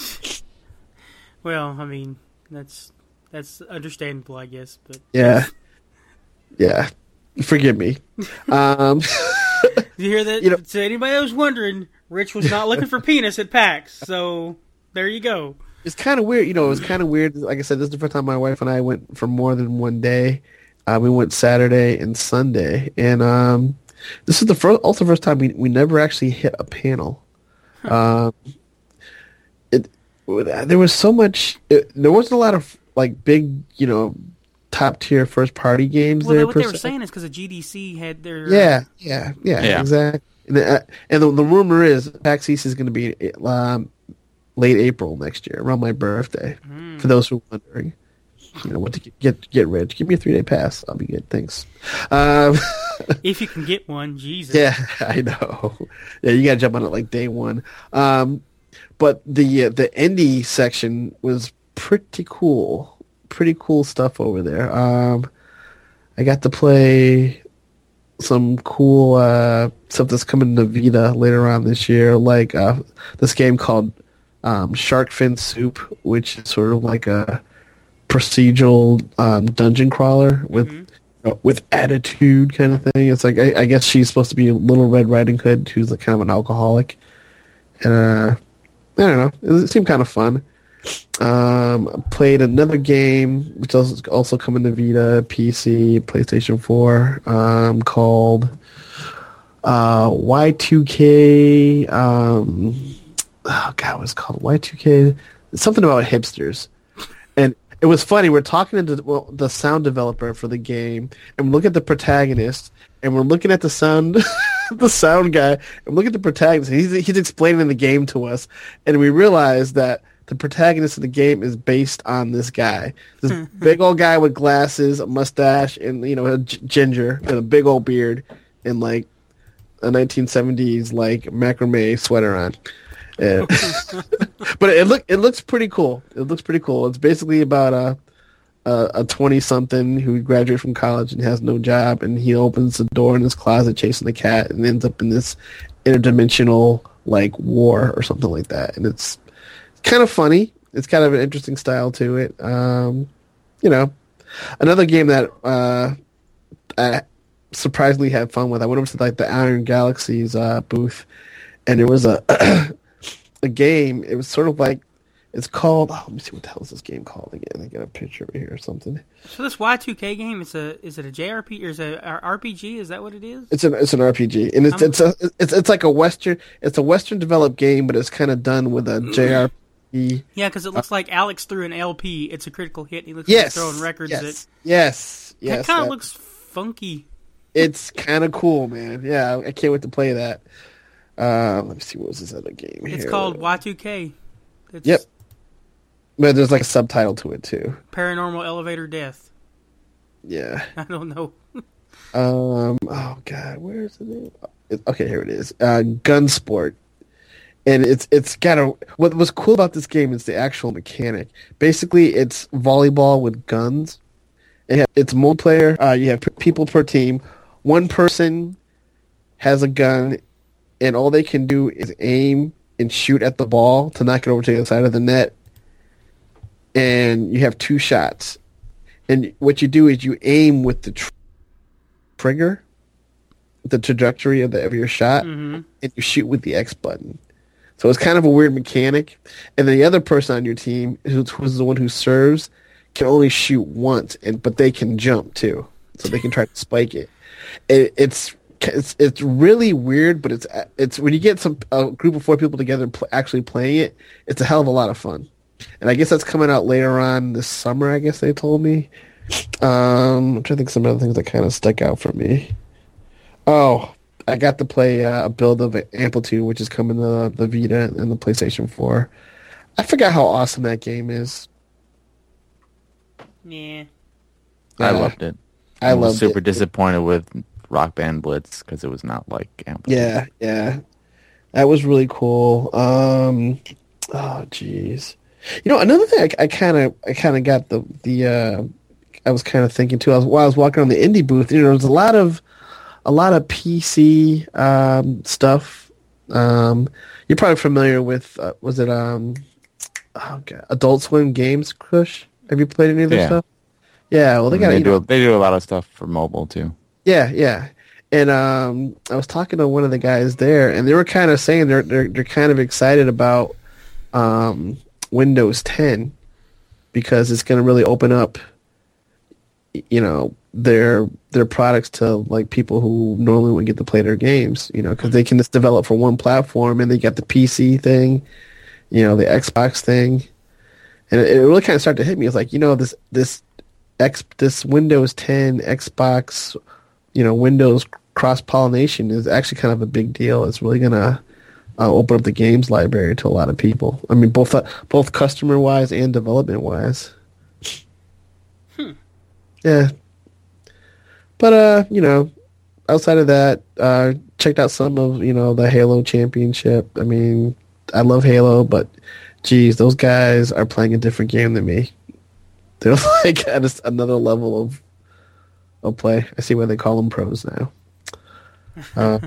Well, I mean, that's that's understandable, I guess. But yeah, yeah, forgive me. Um, you hear that? You know, so anybody that was wondering, Rich was not looking for penis at PAX, so. There you go. It's kind of weird, you know. It was kind of weird. Like I said, this is the first time my wife and I went for more than one day. Uh, we went Saturday and Sunday, and um, this is the first, also the first time we we never actually hit a panel. Huh. Um, it there was so much. It, there wasn't a lot of like big, you know, top tier first party games well, there. What per they were se. saying is because the G D C had their yeah, yeah, yeah, yeah. exactly. And, the, uh, and the, the rumor is PAX East is going to be. Um, late April next year, around my birthday. Mm. For those who are wondering, you know, what to get get, get rich, give me a three day pass. I'll be good. Thanks. Um, if you can get one, Jesus. Yeah, I know. Yeah, you got to jump on it like day one. Um, but the uh, the indie section was pretty cool. Pretty cool stuff over there. Um, I got to play some cool uh, stuff that's coming to Vita later on this year, like uh, this game called. Um, Shark Fin Soup, which is sort of like a procedural um, dungeon crawler with mm-hmm. uh, with attitude kind of thing. It's like I, I guess she's supposed to be Little Red Riding Hood, who's like kind of an alcoholic, and uh, I don't know. It, it seemed kind of fun. Um, played another game which is also coming to Vita, P C, PlayStation four, um, called uh, Y two K. Um, Oh God, what was it called? Y two K. Something about hipsters, and it was funny. We're talking to the, well, the sound developer for the game, and we look at the protagonist, and we're looking at the sound, the sound guy, and look at the protagonist. And he's he's explaining the game to us, and we realize that the protagonist of the game is based on this guy, this big old guy with glasses, a mustache, and you know, a g- ginger, and a big old beard, and like a nineteen seventies like macrame sweater on. Yeah. But it look it looks pretty cool. It looks pretty cool. It's basically about a a twenty something who graduated from college and has no job, and he opens the door in his closet chasing the cat and ends up in this interdimensional like war or something like that. And it's kind of funny. It's kind of an interesting style to it. Um, you know, another game that uh, I surprisingly had fun with. I went over to like the Iron Galaxies uh, booth, and there was a a game. It was sort of like, it's called, oh, let me see, what the hell is this game called again? I got a picture over here or something. So this Y two K game, it's a is it a J R P G or is it a R P G? Is that what it is? It's an it's an R P G, and it's I'm, it's a it's it's like a western it's a western developed game, but it's kind of done with a J R He, Yeah, because it looks uh, like Alex threw an L P. It's a critical hit. He looks yes, like throwing records. Yes, that, yes, yes. That kind of looks funky. It's kind of cool, man. Yeah, I can't wait to play that. Uh, let me see, what was this other game It's here? called Y two K. It's yep. But there's like a subtitle to it, too. Paranormal Elevator Death. Yeah. I don't know. um. Oh, God. Where is it? Okay, here it is. Uh, Gunsport. And it's it's got a... What was cool about this game is the actual mechanic. Basically, it's volleyball with guns. It has, it's multiplayer. Uh, you have p- people per team. One person has a gun, and all they can do is aim and shoot at the ball to knock it over to the other side of the net. And you have two shots. And what you do is you aim with the tr- trigger, the trajectory of, the, of your shot, mm-hmm. and you shoot with the X button. So it's kind of a weird mechanic. And then the other person on your team, who's, who's the one who serves, can only shoot once, and but they can jump too. So they can try to spike it. it it's It's it's really weird, but it's it's when you get some a group of four people together pl- actually playing it, it's a hell of a lot of fun. And I guess that's coming out later on this summer. I guess they told me. Um, I'm trying to think of some other things that kind of stuck out for me. Oh, I got to play uh, a build of Amplitude, which is coming to the Vita and the PlayStation four. I forgot how awesome that game is. Yeah, I uh, loved it. I, I was loved super it. disappointed with Rock Band Blitz because it was not like Amplitude. Yeah, yeah, that was really cool. Um, oh, jeez, you know, another thing I kind of, I kind of got the the. Uh, I was kind of thinking too. I was while I was walking around the indie booth. You know, there was a lot of, a lot of P C um, stuff. Um, you're probably familiar with. Uh, was it um, oh God, Adult Swim Games, Kush? Have you played any of their yeah. stuff? Yeah, well, they got they you do know, a, they do a lot of stuff for mobile too. Yeah, yeah, and um, I was talking to one of the guys there, and they were kind of saying they're they're they're kind of excited about um, Windows ten because it's going to really open up, you know, their their products to like people who normally would get to play their games, you know, because they can just develop for one platform, and they got the P C thing, you know, the Xbox thing. And it, it really kind of started to hit me. It's like, you know, this this X this Windows ten Xbox, you know, Windows cross pollination is actually kind of a big deal. It's really gonna uh, open up the games library to a lot of people. I mean, both uh, both customer wise and development wise. Hmm. Yeah. But uh, you know, outside of that, uh, checked out some of you know the Halo Championship. I mean, I love Halo, but geez, those guys are playing a different game than me. They're like at a, another level of of play. I see why they call them pros now. Uh,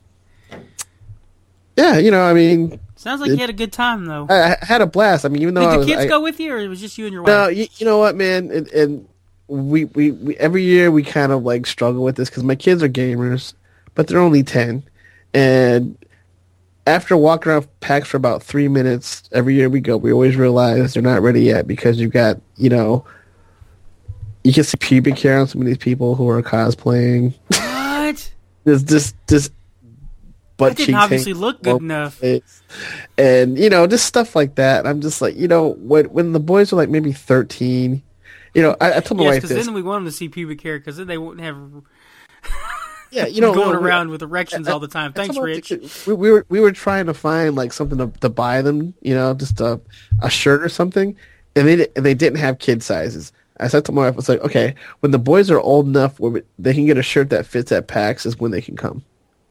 yeah, you know, I mean, sounds like it, you had a good time though. I, I had a blast. I mean, even though did I the was, kids I, go with you, or it was just you and your wife? No, you, you know what, man, and, and we, we we every year we kind of like struggle with this because my kids are gamers, but they're only ten, and after walking around PAX for about three minutes every year we go, we always realize they're not ready yet because you've got, you know, you can see pubic hair on some of these people who are cosplaying. What? There's just this butt that didn't cheeks obviously look good enough. Face. And, you know, just stuff like that. I'm just like, you know, when when the boys are like maybe thirteen, you know, I, I told my yes, wife because this. then we want them to see pubic hair because then they won't have yeah, you know, going no, around we, with erections I, all the time. I, Thanks, I Rich. We, we were we were trying to find like something to, to buy them, you know, just a, a shirt or something, and they and they didn't have kid sizes. I said to my wife, I was like, okay, when the boys are old enough where they can get a shirt that fits at PAX is when they can come.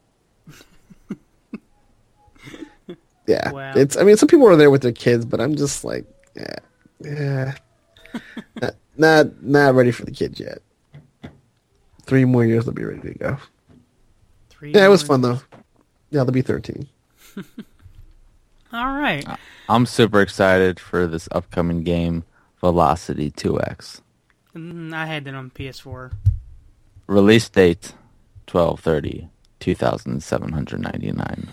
Yeah, wow. It's. I mean, some people are there with their kids, but I'm just like, yeah, yeah, not, not not ready for the kids yet. Three more years, they'll be ready to go. Three yeah, it was years. fun though. Yeah, they'll be thirteen. All right. I'm super excited for this upcoming game, Velocity two X. Mm, I had that on P S four. Release date twelve thirty two thousand seven hundred ninety-nine.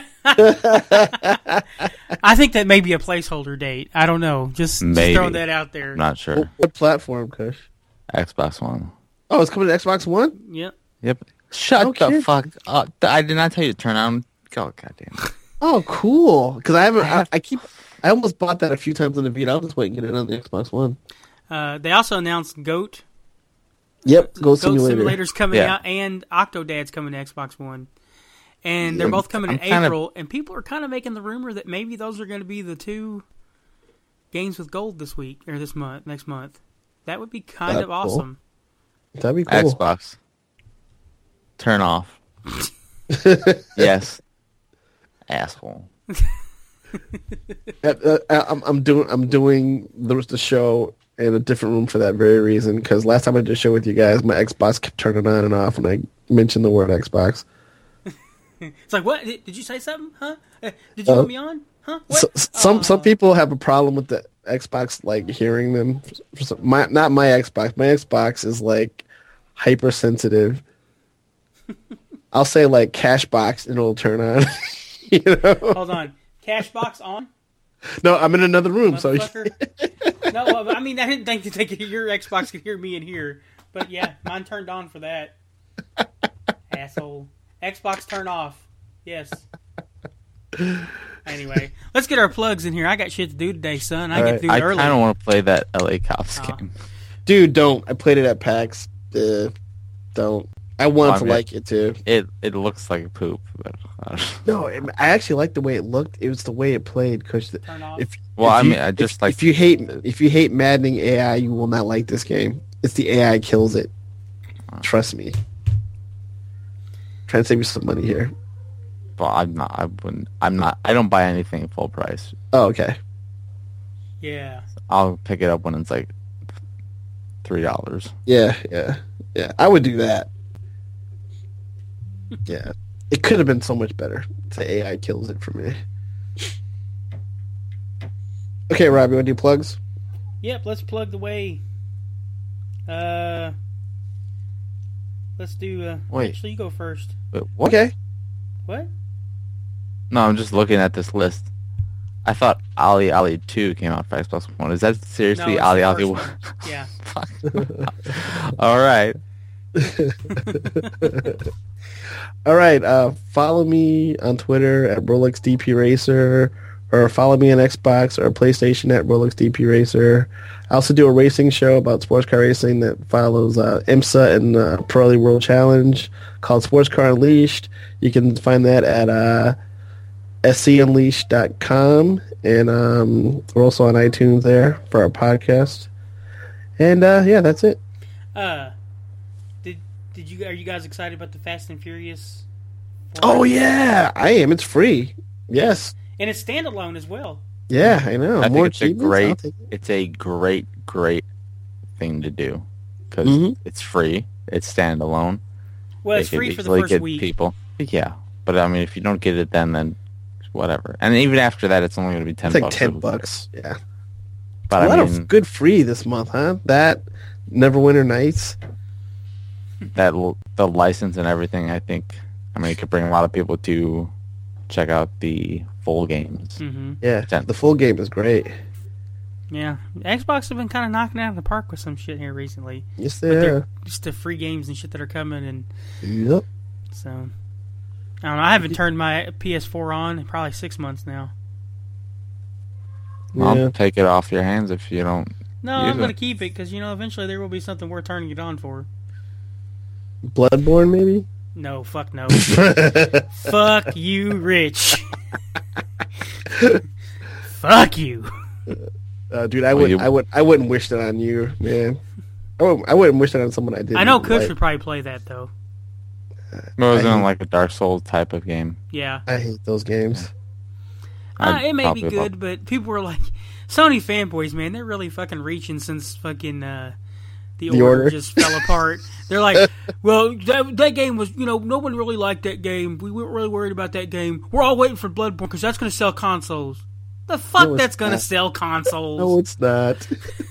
I think that may be a placeholder date. I don't know. Just, just Maybe. throw that out there. I'm not sure. What, what platform, Kush? Xbox One. Oh, it's coming to Xbox One? Yep. Yep. Shut No the kidding. fuck up. I did not tell you to turn on. Oh, goddamn. Oh, cool. Because I haven't. I, I keep. I almost bought that a few times on the Vita. I'll just wait and get it on the Xbox One. Uh, they also announced Goat. Yep, Goat, Goat Simulator. Simulator's coming Yeah. out, and Octodad's coming to Xbox One. And they're Yeah, both coming in I'm kind of- April, and people are kind of making the rumor that maybe those are going to be the two games with gold this week, or this month, next month. That would be kind That's of cool. awesome. That'd be cool. Xbox. Turn off. Yes. Asshole. Uh, uh, I'm, I'm doing I'm doing the the show in a different room for that very reason. Because last time I did a show with you guys, my Xbox kept turning on and off when I mentioned the word Xbox. It's like, what? Did, did you say something? Huh? Uh, Did you Uh, want me on? Huh? What? So, some Oh. some people have a problem with the Xbox like hearing them. For some- My not my Xbox. My Xbox is like hypersensitive. I'll say like Cashbox and it'll turn on. You know? Hold on. Cashbox on? No, I'm in another room, so Motherfucker. No, well, I mean, I didn't think that they could, your Xbox could hear me in here. But yeah, mine turned on for that. Asshole. Xbox turn off. Yes. Anyway, let's get our plugs in here. I got shit to do today, son. I All get right. to do it I early. kind of want to play that L A Cops Oh. game. dude, don't. I played it at PAX. Uh, don't. I want Well, to I mean- like it too. It it looks like poop. But, uh, No, it, I actually like the way it looked. It was the way it played. Because Turn off. if well, if I you- mean, I just if, like if you hate if you hate maddening A I, you will not like this game. It's the A I kills it. Trust me. Trying to save you some money here. Well, I'm not. I wouldn't. I'm not. I don't buy anything full price. Oh, okay. Yeah. I'll pick it up when it's like three dollars. Yeah, yeah, yeah. I would do that. Yeah, it could have been so much better. The A I kills it for me. Okay, Robbie, want to do plugs? Yep, let's plug the way. Uh, let's do. Uh, Wait. Actually, you go first. Wait, what? Okay. What? No, I'm just looking at this list. I thought Ali Ali two came out for Xbox One. Is that No, seriously it's Ali the Ali first one? one. Yeah. Fuck. All right. All right. Uh, follow me on Twitter at RolexDPRacer, or follow me on Xbox or PlayStation at RolexDPRacer. I also do a racing show about sports car racing that follows uh, IMSA and uh, Pirelli World Challenge called Sports Car Unleashed. You can find that at uh, s c unleashed dot com, and um, we're also on iTunes there for our podcast. And uh, yeah, that's it. Uh, did did you are you guys excited about the Fast and Furious? Oh yeah, I am. It's free. Yes. And it's standalone as well. Yeah, I know. I think More it's a achievements? I'll great, take it. it's a great, great thing to do because Mhm. it's free. It's standalone. Well, They it's could free for the easily first get week. People, yeah, but I mean, if you don't get it, then then whatever. And even after that, it's only going to be ten. It's like bucks. ten bucks. Yeah. But a lot I mean, of good free this month, huh? That Neverwinter Nights. that l- the license and everything. I think. I mean, it could bring a lot of people to check out the full games. Mm-hmm. Yeah, Ten. the full game is great. Yeah, Xbox have been kind of knocking it out of the park with some shit here recently. Yes, But they they're are. just the free games and shit that are coming, and Yep. so I don't know. I haven't turned my P S four on in probably six months now. Yeah. I'll take it off your hands if you don't. No, Use I'm going it. to keep it because you know eventually there will be something worth turning it on for. Bloodborne, maybe. No, fuck no. Fuck you, Rich. Fuck you. Uh, dude, I Well, would, you- I would, I wouldn't wish that on you, man. I wouldn't, I wouldn't wish that on someone I didn't. I know like. Kush would probably play that though. It wasn't I hate- like a Dark Souls type of game. Yeah. I hate those games. Uh, I'd it may be probably good, love- but people were like, Sony fanboys, man, they're really fucking reaching since fucking uh, the, The order, Order. just fell apart. They're like, well, that, that game was, you know, no one really liked that game. We weren't really worried about that game. We're all waiting for Bloodborne because that's going to sell consoles. The fuck No, it's that's going to not. sell consoles? No, it's not.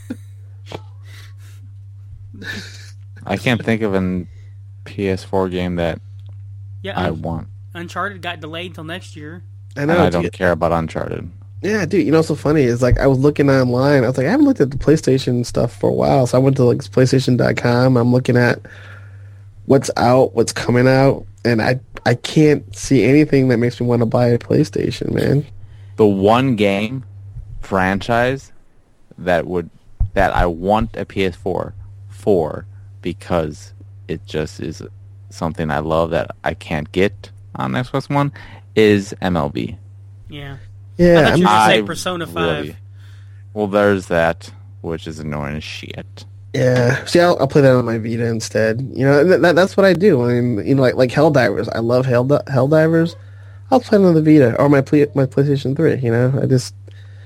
I can't think of an P S four game that yeah, I Un- want, Uncharted got delayed until next year. I and know. I don't dude. care about Uncharted. Yeah, dude. You know what's so funny is like I was looking online. I was like, I haven't looked at the PlayStation stuff for a while, so I went to like PlayStation dot com. I'm looking at what's out, what's coming out, and I I can't see anything that makes me want to buy a PlayStation, man. The one game franchise that would that I want a P S four for, because it just is something I love that I can't get on Xbox One, is M L B. Yeah. Yeah, I thought you were I going to say Persona five. really- well, there's that, which is annoying as shit. Yeah, see, I'll, I'll play that on my Vita instead. You know, th- that, that's what I do. I mean, you know, like like Helldivers. I love Hell Helldivers. I'll play it on the Vita or my play, my PlayStation three. You know, I just,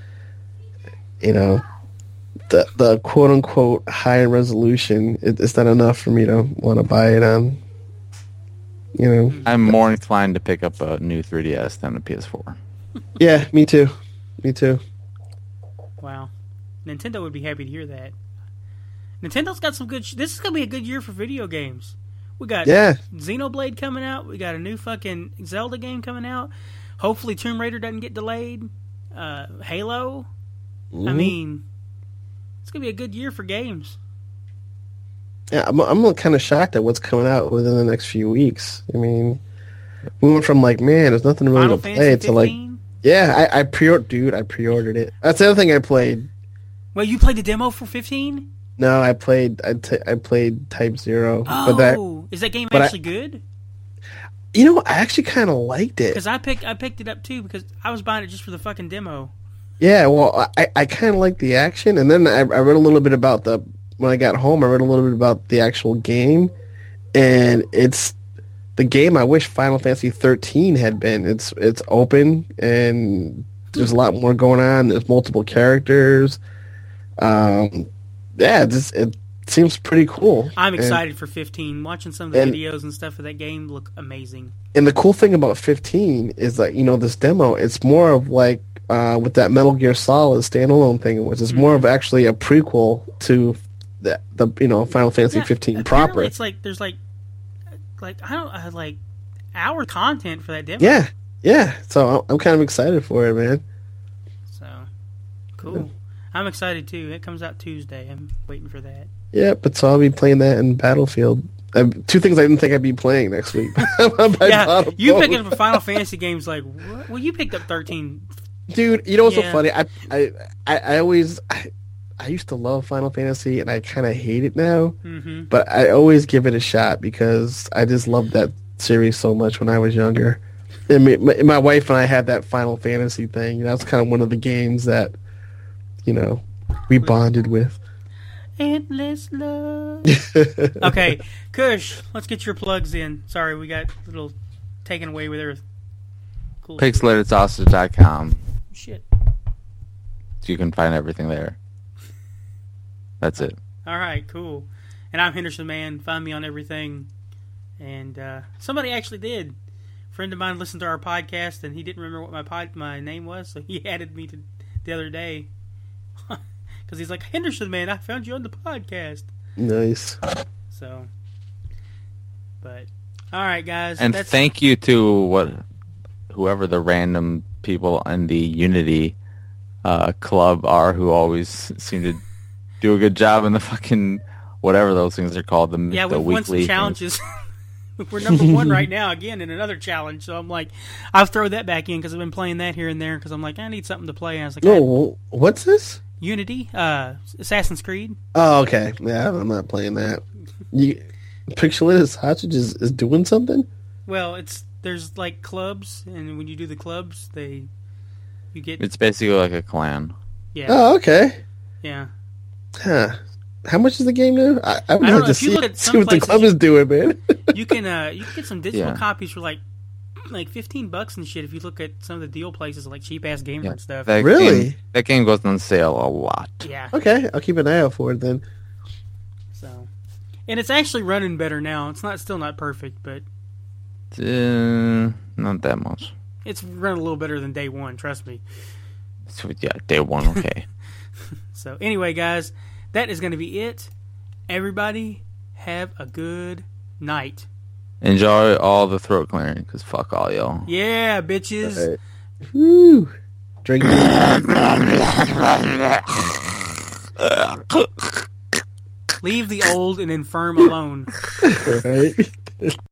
you know, the the quote unquote high resolution. It, it's not enough for me to want to buy it on. You know, I'm more inclined to pick up a new three D S than a P S four. yeah, me too, me too. Wow. Nintendo would be happy to hear that. Nintendo's got some good... Sh- this is going to be a good year for video games. We got Yeah. Xenoblade coming out. We got a new fucking Zelda game coming out. Hopefully Tomb Raider doesn't get delayed. Uh, Halo. Mm-hmm. I mean, it's going to be a good year for games. Yeah, I'm I'm kind of shocked at what's coming out within the next few weeks. I mean, we went from like, man, there's nothing really Final to play Fantasy to like, fifteen. yeah, I I pre dude, I pre-ordered it. That's the other thing I played. Well, you played the demo for fifteen? No, I played I, t- I played Type Zero, Oh, but that is that game but I- actually good? you know I actually kind of liked it. Because I picked I picked it up too because I was buying it just for the fucking demo. Yeah, well, I I kind of liked the action, and then I, I read a little bit about the when I got home. I read a little bit about the actual game, and it's the game I wish Final Fantasy thirteen had been. It's it's open and there's a lot more going on. There's multiple characters. Um, yeah, it, just, it seems pretty cool. I'm And- excited for fifteen. Watching some of the and- videos and stuff of that game look amazing. And the cool thing about fifteen is that, you know, this demo, it's more of like uh, with that Metal Gear Solid standalone thing, which is more of actually a prequel to the, the you know, Final Fantasy Yeah, fifteen apparently proper. It's like there's like like I don't uh, like hour content for that demo. Yeah, yeah. So I'm kind of excited for it, man. So cool. I'm excited too. It comes out Tuesday. I'm waiting for that. Yeah, but so I'll be playing that in Battlefield. Um, two things I didn't think I'd be playing next week. I yeah, bought you both. picking up a Final Fantasy games like what? Well, you picked up thirteen. Dude, you know what's Yeah. so funny? I, I, I, I always, I, I used to love Final Fantasy, and I kind of hate it now. Mm-hmm. But I always give it a shot because I just loved that series so much when I was younger. And me, my, my wife and I had that Final Fantasy thing. You know, that's kind of one of the games that, you know, we bonded with. Endless love. Okay, Kush, let's get your plugs in. Sorry, we got a little taken away with our cool Pixelated Sausage dot com. shit. You can find everything there. That's it. All right, cool. And I'm Henderson Man. Find me on everything. And uh, somebody actually did. A friend of mine listened to our podcast, and he didn't remember what my pod, my name was, so he added me to the other day. Because he's like, Henderson Man, I found you on the podcast. Nice. So, but all right, guys. And that's, thank you to what, whoever the random people in the Unity uh, club are who always seem to do a good job in the fucking whatever those things are called. The Yeah, the we've won weekly some challenges. We're number one right now again in another challenge. So I'm like, I'll throw that back in because I've been playing that here and there because I'm like, I need something to play. And I was like, No, I- well, what's this? Unity, uh, Assassin's Creed. Oh, okay. Yeah, I'm not playing that. You, Pixelated Sausage is, is doing something? Well, it's there's like clubs, and when you do the clubs, they you get It's basically like a clan. yeah Oh, okay. yeah. Huh. How much is the game now? I, I would I don't like know, to if you see, look at see some what the places- club is doing, man. You can uh you can get some digital Yeah. copies for like like fifteen bucks and shit if you look at some of the deal places like cheap ass gamer Yeah. and stuff. That Really? Game, that game goes on sale a lot. Yeah. Okay, I'll keep an eye out for it then. So, and it's actually running better now. It's not still not perfect, but Uh, not that much. it's running a little better than day one. Trust me. So, yeah, day one, okay. So anyway, guys, that is going to be it. Everybody have a good night. Enjoy all the throat clearing, because fuck all y'all. Yeah, bitches. All right. Woo. Drink. Leave the old and infirm alone. Right?